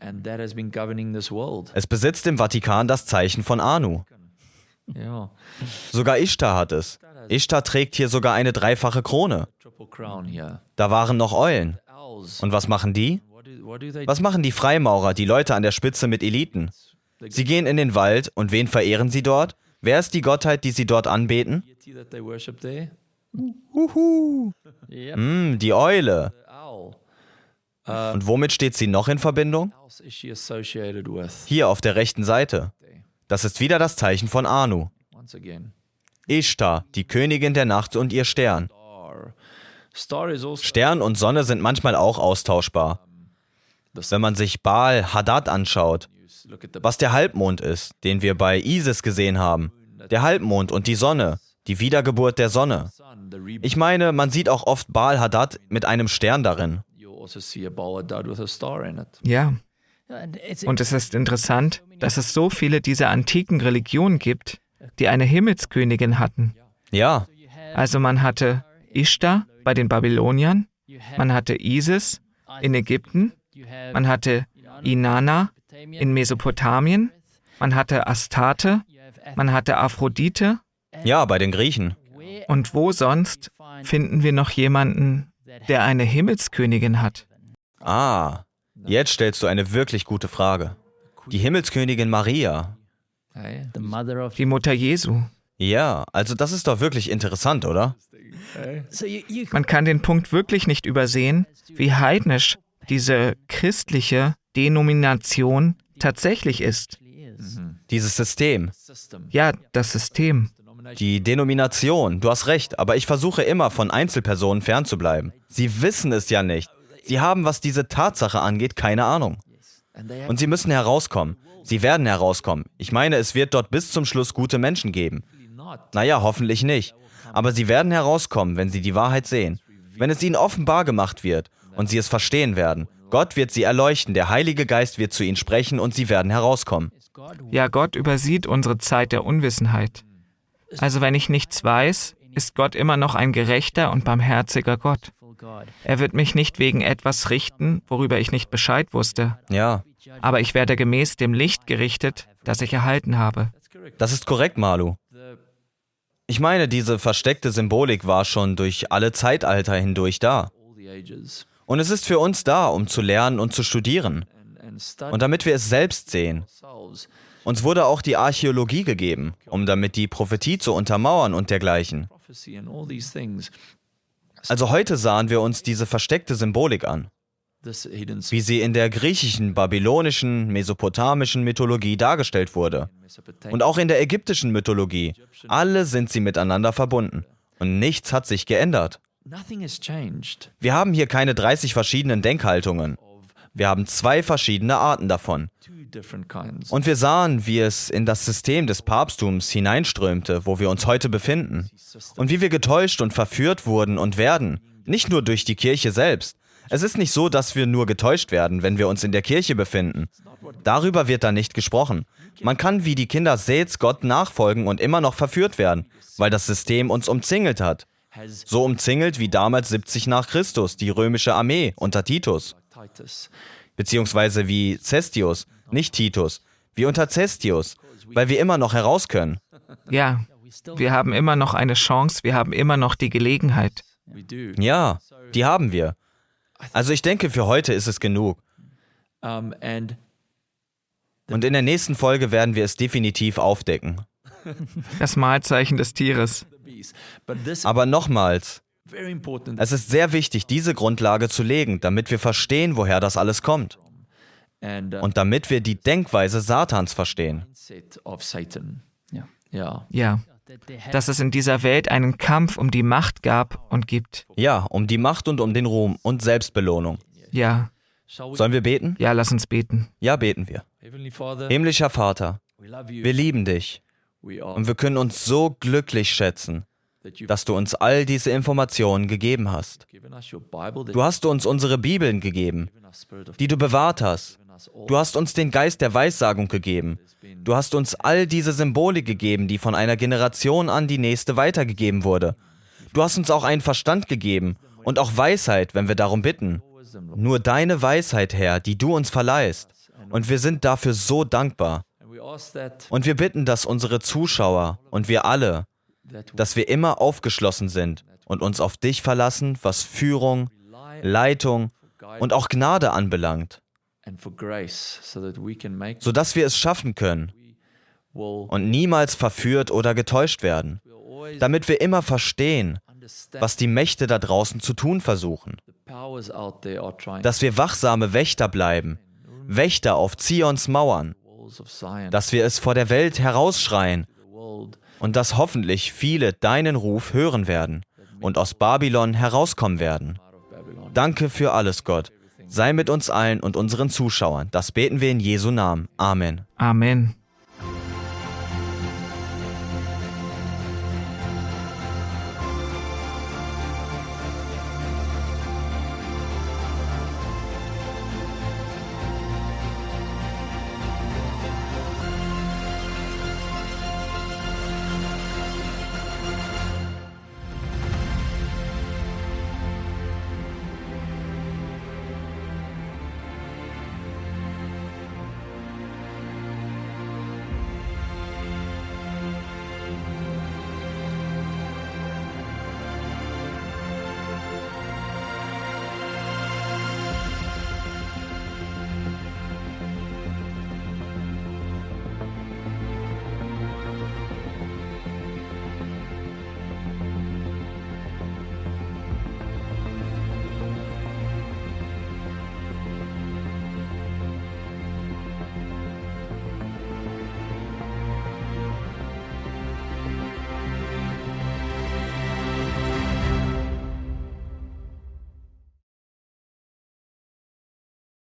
Speaker 1: Es besitzt im Vatikan das Zeichen von Anu. Sogar Ishtar hat es. Ishtar trägt hier sogar eine dreifache Krone. Da waren noch Eulen. Und was machen die? Was machen die Freimaurer, die Leute an der Spitze mit Eliten? Sie gehen in den Wald und wen verehren sie dort? Wer ist die Gottheit, die sie dort anbeten? Die Eule. Und womit steht sie noch in Verbindung? Hier auf der rechten Seite. Das ist wieder das Zeichen von Anu. Ishtar, die Königin der Nacht und ihr Stern. Stern und Sonne sind manchmal auch austauschbar. Wenn man sich Baal Hadad anschaut, was der Halbmond ist, den wir bei Isis gesehen haben, der Halbmond und die Sonne, die Wiedergeburt der Sonne. Ich meine, man sieht auch oft Baal Hadad mit einem Stern darin.
Speaker 2: Ja. Und es ist interessant, dass es so viele dieser antiken Religionen gibt, die eine Himmelskönigin hatten.
Speaker 1: Ja.
Speaker 2: Also man hatte Ishtar bei den Babyloniern, man hatte Isis in Ägypten, man hatte Inanna in Mesopotamien, man hatte Astarte, man hatte Aphrodite.
Speaker 1: Ja, bei den Griechen.
Speaker 2: Und wo sonst finden wir noch jemanden, der eine Himmelskönigin hat?
Speaker 1: Jetzt stellst du eine wirklich gute Frage. Die Himmelskönigin Maria.
Speaker 2: Die Mutter Jesu.
Speaker 1: Ja, also das ist doch wirklich interessant, oder?
Speaker 2: Man kann den Punkt wirklich nicht übersehen, wie heidnisch diese christliche Denomination tatsächlich ist.
Speaker 1: Dieses System.
Speaker 2: Ja, das System.
Speaker 1: Die Denomination, du hast recht, aber ich versuche immer, von Einzelpersonen fernzubleiben. Sie wissen es ja nicht. Sie haben, was diese Tatsache angeht, keine Ahnung. Und sie müssen herauskommen. Sie werden herauskommen. Ich meine, es wird dort bis zum Schluss gute Menschen geben. Naja, hoffentlich nicht. Aber sie werden herauskommen, wenn sie die Wahrheit sehen. Wenn es ihnen offenbar gemacht wird und sie es verstehen werden. Gott wird sie erleuchten, der Heilige Geist wird zu ihnen sprechen und sie werden herauskommen.
Speaker 2: Ja, Gott übersieht unsere Zeit der Unwissenheit. Also wenn ich nichts weiß, ist Gott immer noch ein gerechter und barmherziger Gott. Er wird mich nicht wegen etwas richten, worüber ich nicht Bescheid wusste.
Speaker 1: Ja.
Speaker 2: Aber ich werde gemäß dem Licht gerichtet, das ich erhalten habe.
Speaker 1: Das ist korrekt, Malu. Ich meine, diese versteckte Symbolik war schon durch alle Zeitalter hindurch da. Und es ist für uns da, um zu lernen und zu studieren. Und damit wir es selbst sehen. Uns wurde auch die Archäologie gegeben, um damit die Prophetie zu untermauern und dergleichen. Also heute sahen wir uns diese versteckte Symbolik an, wie sie in der griechischen, babylonischen, mesopotamischen Mythologie dargestellt wurde. Und auch in der ägyptischen Mythologie. Alle sind sie miteinander verbunden. Und nichts hat sich geändert. Wir haben hier keine 30 verschiedenen Denkhaltungen. Wir haben 2 verschiedene Arten davon. Und wir sahen, wie es in das System des Papsttums hineinströmte, wo wir uns heute befinden. Und wie wir getäuscht und verführt wurden und werden. Nicht nur durch die Kirche selbst. Es ist nicht so, dass wir nur getäuscht werden, wenn wir uns in der Kirche befinden. Darüber wird da nicht gesprochen. Man kann wie die Kinder Seths Gott nachfolgen und immer noch verführt werden, weil das System uns umzingelt hat. So umzingelt wie damals 70 nach Christus, die römische Armee unter Titus. Beziehungsweise wie Cestius, nicht Titus, wie unter Cestius, weil wir immer noch heraus können.
Speaker 2: Ja, wir haben immer noch eine Chance, wir haben immer noch die Gelegenheit.
Speaker 1: Ja, die haben wir. Also ich denke, für heute ist es genug. Und in der nächsten Folge werden wir es definitiv aufdecken.
Speaker 2: Das Mahlzeichen des Tieres.
Speaker 1: Aber nochmals, es ist sehr wichtig, diese Grundlage zu legen, damit wir verstehen, woher das alles kommt. Und damit wir die Denkweise Satans verstehen.
Speaker 2: Ja, dass es in dieser Welt einen Kampf um die Macht gab und gibt.
Speaker 1: Ja, um die Macht und um den Ruhm und Selbstbelohnung.
Speaker 2: Ja.
Speaker 1: Sollen wir beten?
Speaker 2: Ja, lass uns beten.
Speaker 1: Ja, beten wir. Himmlischer Vater, wir lieben dich und wir können uns so glücklich schätzen, dass du uns all diese Informationen gegeben hast. Du hast uns unsere Bibeln gegeben, die du bewahrt hast. Du hast uns den Geist der Weissagung gegeben. Du hast uns all diese Symbolik gegeben, die von einer Generation an die nächste weitergegeben wurde. Du hast uns auch einen Verstand gegeben und auch Weisheit, wenn wir darum bitten. Nur deine Weisheit, Herr, die du uns verleihst. Und wir sind dafür so dankbar. Und wir bitten, dass unsere Zuschauer und wir alle, dass wir immer aufgeschlossen sind und uns auf dich verlassen, was Führung, Leitung und auch Gnade anbelangt, sodass wir es schaffen können und niemals verführt oder getäuscht werden, damit wir immer verstehen, was die Mächte da draußen zu tun versuchen, dass wir wachsame Wächter bleiben, Wächter auf Zions Mauern, dass wir es vor der Welt herausschreien und dass hoffentlich viele deinen Ruf hören werden und aus Babylon herauskommen werden. Danke für alles, Gott. Sei mit uns allen und unseren Zuschauern. Das beten wir in Jesu Namen. Amen.
Speaker 2: Amen.